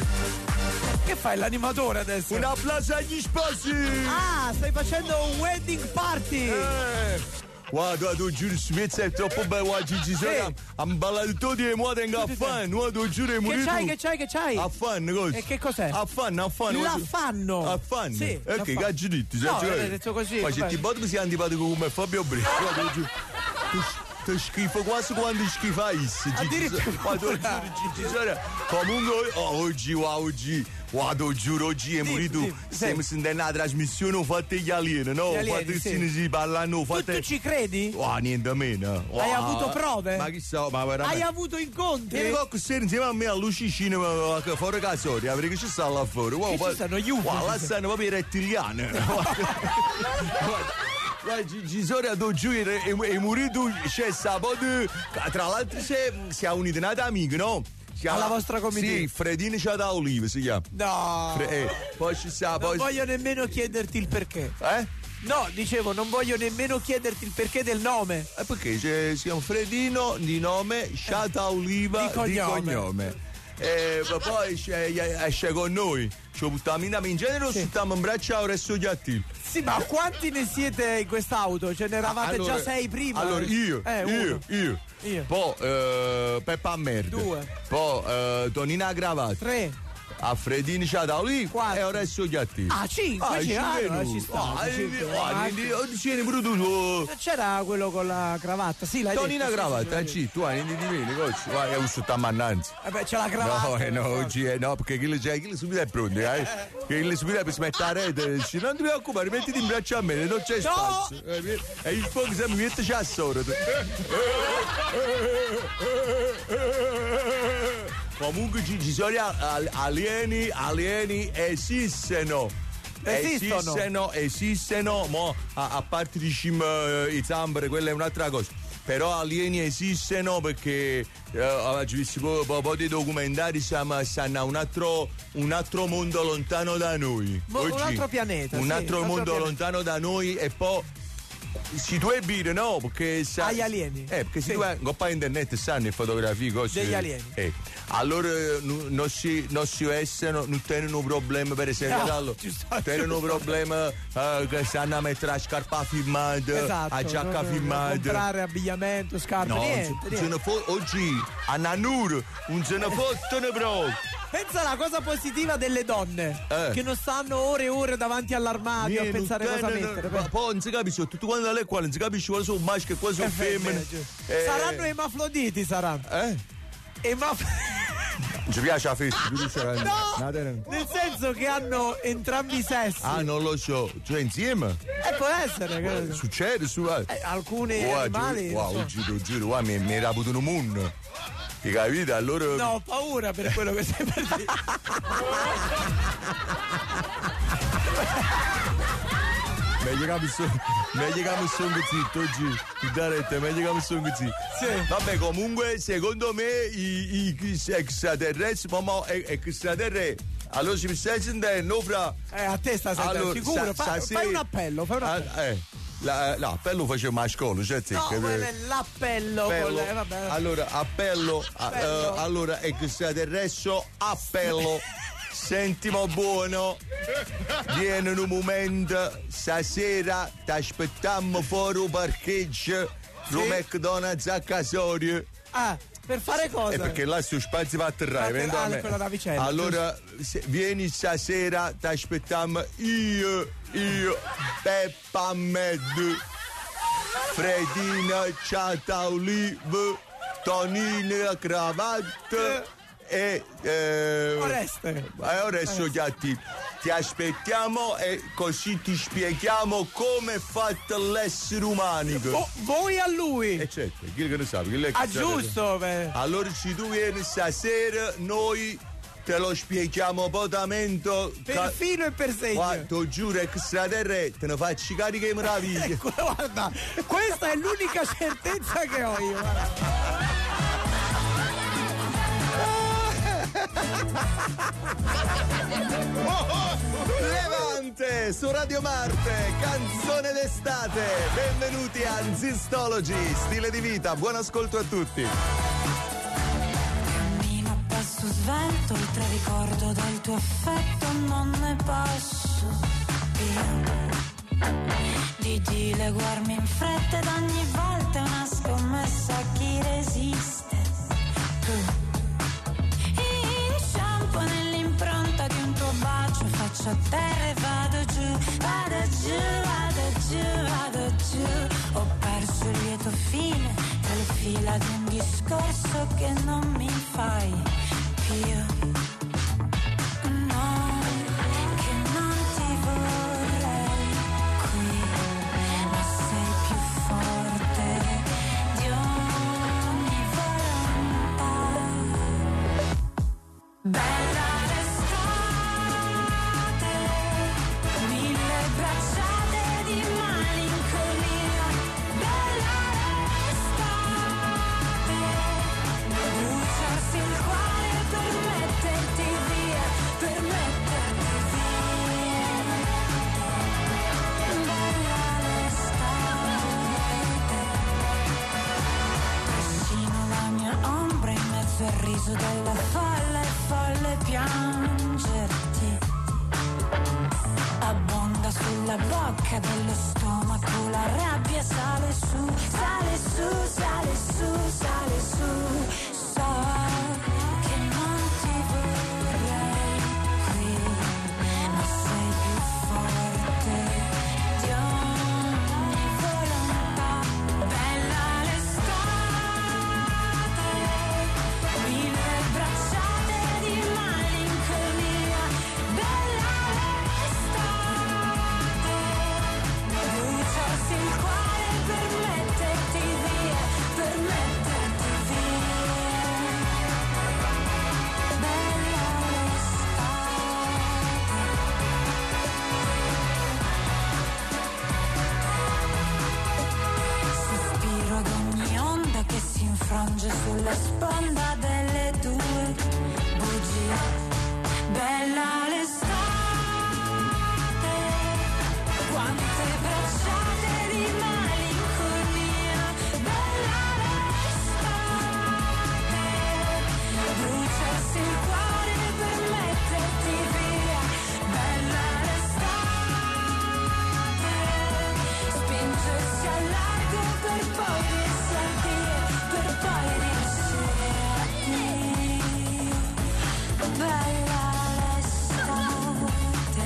Che fai, l'animatore adesso? Un applauso agli sposi! Ah, stai facendo un wedding party! Eh! Guarda, tu giuro, Svezia è troppo bello oggi, ci sono. Am ballato tutti e mo tengo a fan, tu giuro è morito. Che c'hai, che c'hai, che c'hai? A fan, cosa? E che cos'è? A fan, a fan. La fanno! A fan? Sì. E che cazzo ditti? No, hai detto così. Poi se ti botto si è antipatico come Fabio Bri. Guarda, giuro. Ti schifo quasi quando schifai. Addirittura. Comunque, oggi, oggi. Guarda, giuro, oggi è morito. Stiamo sentendo la trasmissione, ho fatto gli alieni, no? Ho fatto il cine, si parlano. Tu, tu ci credi? Oh, niente meno. Oh, hai avuto prove? Ma chissà, ma veramente. Hai avuto incontri? Vieni qualche sera insieme a me a Lucicino fuori casoria, perché ci sta là fuori. Che ci stanno gli U F O? Guarda, là stanno proprio i rettiliani. Ci sono a giù e morito, c'è sabato. Tra l'altro si è unito un'altra amica, no? Alla vostra comitiva? Sì, Fredini c'ha da Olive si chiama. No. Fre- eh, poi ci sta, non poi. voglio nemmeno chiederti il perché. Eh? No, dicevo, non voglio nemmeno chiederti il perché del nome. Eh, perché c'è, si chiama Fredino di nome, Sciata Oliva di cognome. Di cognome. E poi esce con noi. Ci buttiamo in genere, sì. Stiamo in braccio a resto gli atti. Sì, ma quanti ne siete in quest'auto? Ce ne eravate allora, già sei prima? Allora io, eh, io, io, io. Poi eh, Peppa a merda. Due. Poi eh, Tonina a cravatta. Tre. A Fredini c'ha da lì e ora è gli Ah, cinque, ah, sì, ci allora ci sta. C'era quello con la cravatta, sì, l'hai Tonina detto, cravatta, sì, sì, sì, tu hai di meno, coach. Vai, è un sottammannanza. Vabbè, c'è la cravatta. No, eh, no, oggi è no, perché chi c'è, chi subito è pronto, eh? Che chi subito è per smettere la rete, dici, non ti preoccupare, mettiti in braccio a me, non c'è spazio. No! E il fuoco se mi mette c'è a sordo. Comunque ci, ci sono alieni, alieni esistono. Esistono, esistono, esistono mo, a, a parte diciamo i zambere, quella è un'altra cosa. Però alieni esistono perché eh, oggi visto un po', po' di documentari, siamo, stanno a un altro, un altro mondo lontano da noi. Mo, oggi, un altro pianeta. Un sì, altro un mondo altro lontano da noi e poi. Si tu dire no perché sa, agli alieni eh perché sì. si tu vai a internet sanno le fotografie cose degli alieni eh. Allora n- non si non si essere non tengono problema per esempio no, tengono problema uh, che stanno a mettere la scarpa filmata esatto, a giacca no, filmata comprare abbigliamento scarpe no, niente, niente. Se fo- oggi a Nanur non se ne fottono proprio. Pensa alla cosa positiva delle donne eh. che non stanno ore e ore davanti all'armadio Niente, a pensare cosa no, mettere. Ma poi non si capisce, tutto quando lei qua non si capisce quali sono maschi e quali sono femmine. Eh, saranno emafroditi, saranno. Eh? Emafroditi. Non ci piace la festa, no, nel senso che hanno entrambi i sessi. Ah, non lo so, cioè insieme? Eh, può essere. Che... Succede, su. Eh, alcuni wow, animali. Wow, so. Giro, giro, wow, mi, mi era avuto un mondo. Ti capite? Allora. No, ho paura per quello che stai per dire. Meglio che mi sono meglio che mi sono zitto oggi. Darete, meglio che mi sono zitto. Sì. Vabbè, comunque, secondo me i, i extraterrestri, mamma extraterrestri. Allora ci stai sentendo fra. Eh, a te sta sentendo, allora, sicuro. Sa, fa, sa, fai un appello, fai un appello. Ah, eh. La, l'appello lo facevo a scuola, cioè no, è l'appello con le, vabbè. Allora, appello, appello. Uh, allora extraterrestri, appello. Sentimo buono, viene un momento, stasera ti aspettiamo fuori un parcheggio, sì? Lo McDonald's a Casorio. Ah, per fare cosa? E perché là su spazio va a atterrare, ah, allora se, vieni stasera, ti aspettiamo io, io, Peppa Med, Fredina, Ciata Olive, Tonina Cravatta. E eh, Oreste eh, Oreste Gatti, ti aspettiamo e così ti spieghiamo come è fatto l'essere umano. Oh, voi a lui? E certo, chi che ne sa? Chi ah giusto beh. Allora se tu vieni stasera noi te lo spieghiamo potamente per filo e per segno. Guarda, giuro extraterrestre te ne faccio cariche meraviglie. Ecco, guarda, questa è l'unica certezza che ho io, guarda. Levante su Radio Marte, canzone d'estate. Benvenuti a Zistology, stile di vita. Buon ascolto a tutti. Cammino a passo svelto, oltre ricordo del tuo affetto non ne passo via. Di dileguarmi in fretta ed ogni volta è una scommessa a chi resiste. Tu nell'impronta di un tuo bacio faccio a terra e vado giù, vado giù, vado giù, vado giù. Ho perso il lieto fine tra le fila di un discorso che non mi fai più. No, che non ti vorrei qui, ma sei più forte di ogni volontà. Bella il cuore per mettere peso della folla è folle piangerti. Abbonda sulla bocca dello stomaco, la rabbia sale su, sale su, sale su, sale su. So che non ti vorrei qui, ma sei più forte di ogni volontà. Bella l'estate, mille bracciate di malinconia. Bella l'estate, bruciarsi il cuore per metterti via, per metterti via. Bella l'estate. Sospiro ad ogni onda che si infrange sulla sponda delle tue bugie. Bella l'estate, quante bracciate di malinconia. Bella l'estate, bruciarsi il cuore per metterti via. Bella l'estate, spingersi al largo per poi risalire, per poi riuscirti. Bella l'estate.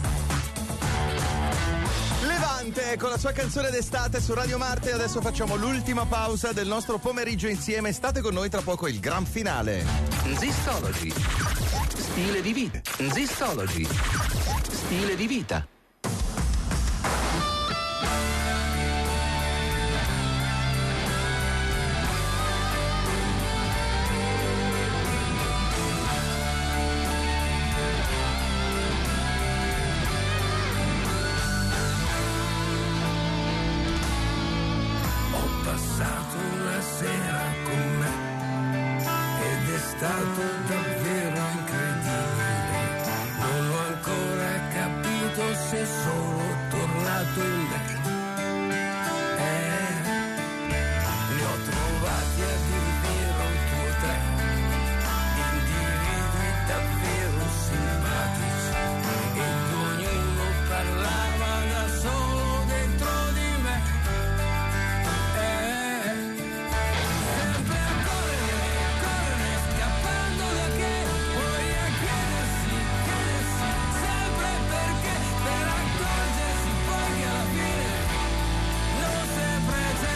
Levante con la sua canzone d'estate su Radio Marte. Adesso facciamo l'ultima pausa del nostro pomeriggio insieme. State con noi, tra poco il gran finale. Zistology. Stile di vita. Zistology. Stile di vita. Ho passato una sera con me ed è stato davvero incredibile. Non ho ancora capito se sono tornato in me. Eh, ne ho trovati a dir vero due o tre individui davvero simpatici ed ognuno parlava da solo dentro di me. Eh, sempre a correre, correre, scappando da che poi a chiedersi, chiedersi sempre perché, per accorgersi poi che alla fine non sempre c'è.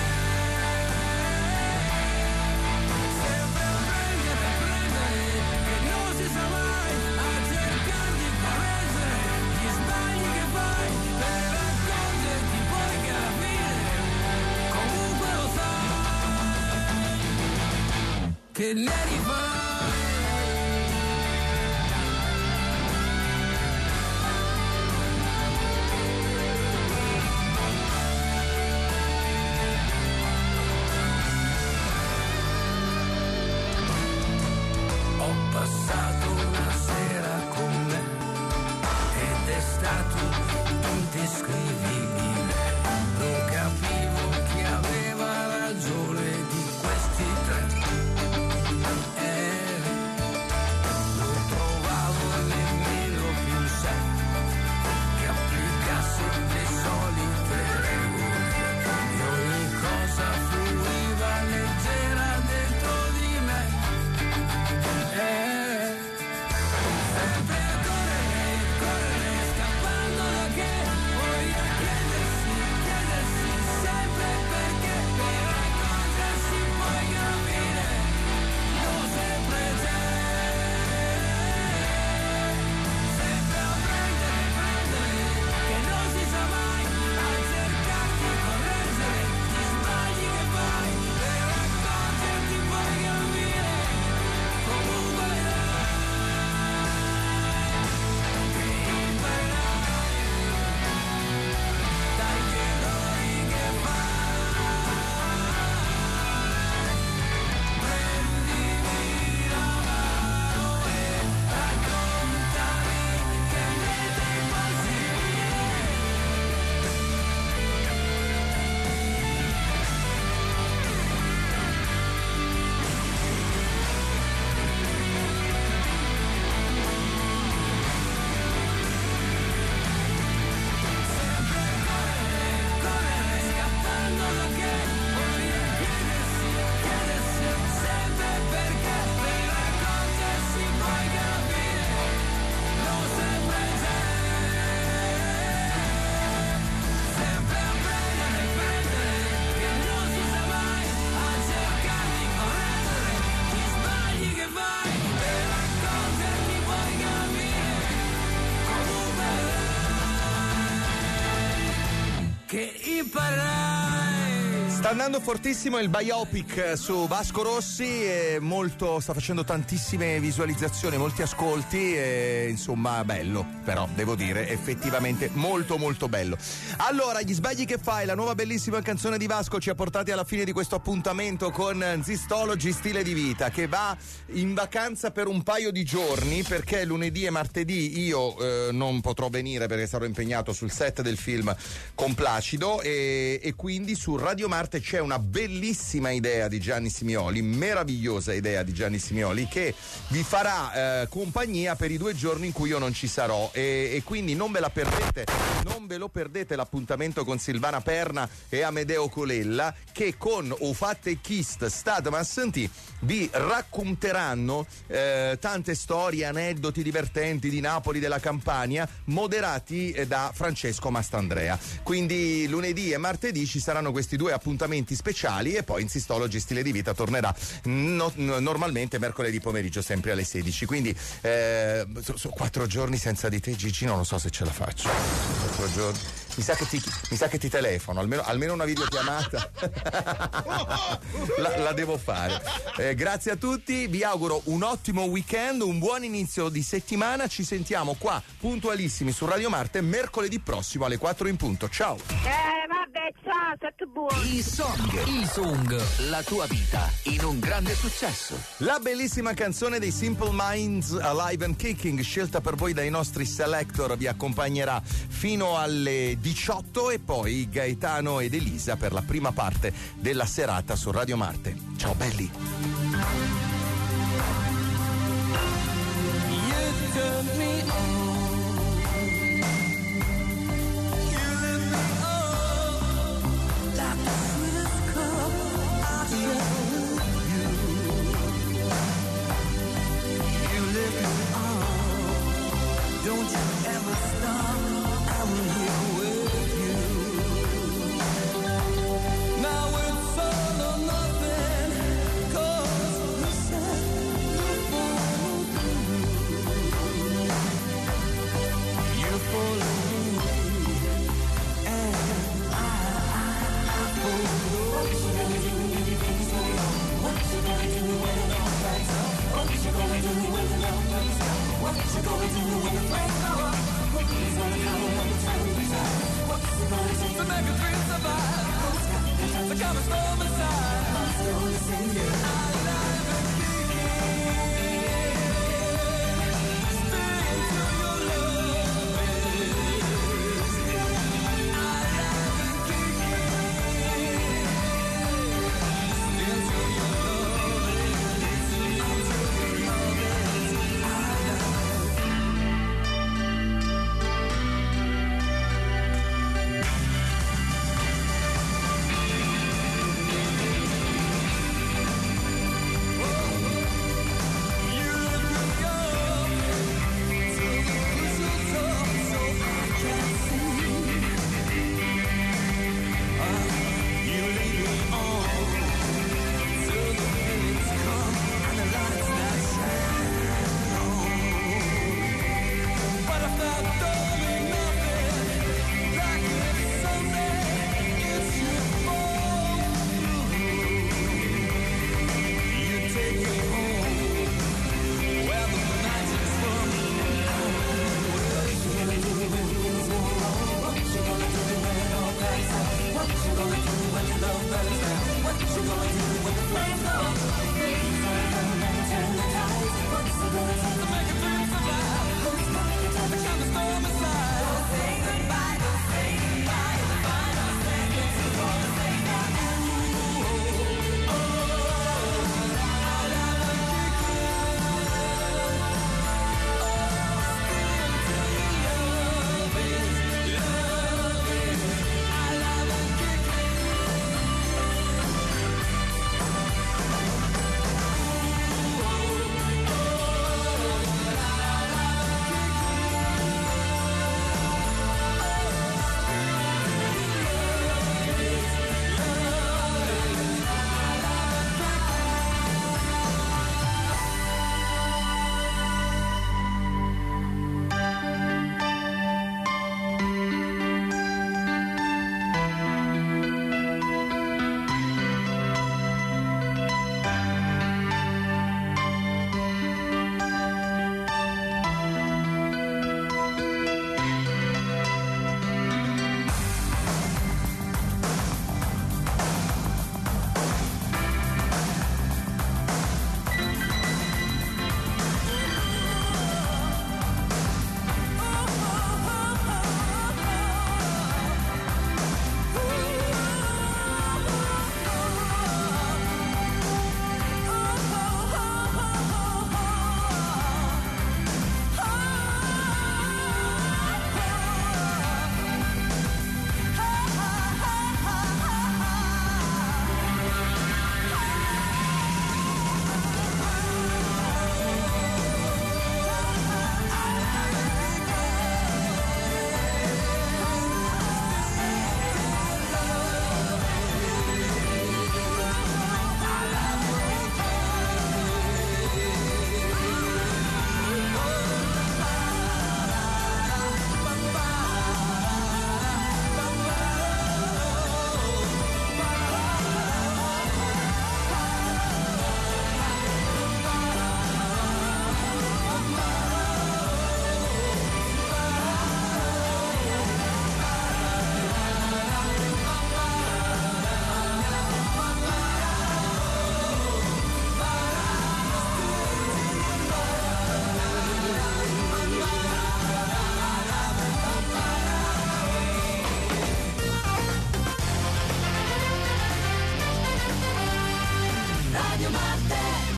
Sempre a prendere, prendere, che non si sa mai, a cercare di correggere gli sbagli che fai, per accorgerti poi che alla fine comunque lo sai che ne rifai. Ho passato una sera con me ed è stato indescrivibile. Non capivo chi aveva ragione di questi tre. Eh, non trovavo nemmeno più un sé che applicasse le solite regole e ogni cosa fluiva leggera dentro di me. Eh, sempre a correre, correre, scappando da che poi a che imparai. Sta andando fortissimo il biopic su Vasco Rossi, e molto, sta facendo tantissime visualizzazioni, molti ascolti, e insomma bello, però devo dire effettivamente molto molto bello. Allora, gli sbagli che fai, la nuova bellissima canzone di Vasco ci ha portati alla fine di questo appuntamento con Zistology Stile di Vita, che va in vacanza per un paio di giorni, perché lunedì e martedì io eh, non potrò venire perché sarò impegnato sul set del film con Placido, e, e quindi su Radio Marte c'è una bellissima idea di Gianni Simioli, meravigliosa idea di Gianni Simioli, che vi farà eh, compagnia per i due giorni in cui io non ci sarò, e, e quindi non ve la perdete, non ve lo perdete l'appuntamento con Silvana Perna e Amedeo Colella, che con O Fatte Chist Stad Massanti vi racconteranno eh, tante storie, aneddoti divertenti di Napoli, della Campania, moderati eh, da Francesco Mastandrea. Quindi lunedì e martedì ci saranno questi due appuntamenti speciali, e poi in Zistology Stile di Vita tornerà no, no, normalmente mercoledì pomeriggio sempre alle sedici. Quindi eh, so, so, quattro giorni senza di te, Gigi, non lo so se ce la faccio. Quattro giorni. Mi sa che ti, mi sa che ti telefono, almeno, almeno una videochiamata la, la devo fare. Eh, grazie a tutti, vi auguro un ottimo weekend, un buon inizio di settimana. Ci sentiamo qua puntualissimi su Radio Marte mercoledì prossimo alle quattro in punto. Ciao. Eh vabbè, ciao, state buoni. Il song, il song, la tua vita in un grande successo. La bellissima canzone dei Simple Minds, Alive and Kicking, scelta per voi dai nostri selector, vi accompagnerà fino alle diciotto, e poi Gaetano ed Elisa per la prima parte della serata su Radio Marte. Ciao belli. Don't you ever stop, I'm here with you. Now it's all or nothing, 'cause you said you follow me. You follow me, and I, I follow you. What you gonna do when you think it's going on? What you gonna do when it all lights up? What you gonna do when the love comes out? What you gonna do when the flames go up? Who's gonna come when the time is up? What's it gonna take to make a dream survive? Who's got the time to come and storm inside? Who's gonna save you? Alive and kicking, stay till your love is alive and kicking, stay till your love is, until your love is alive. What you gonna do when your love burns down? What you gonna do when the flames go?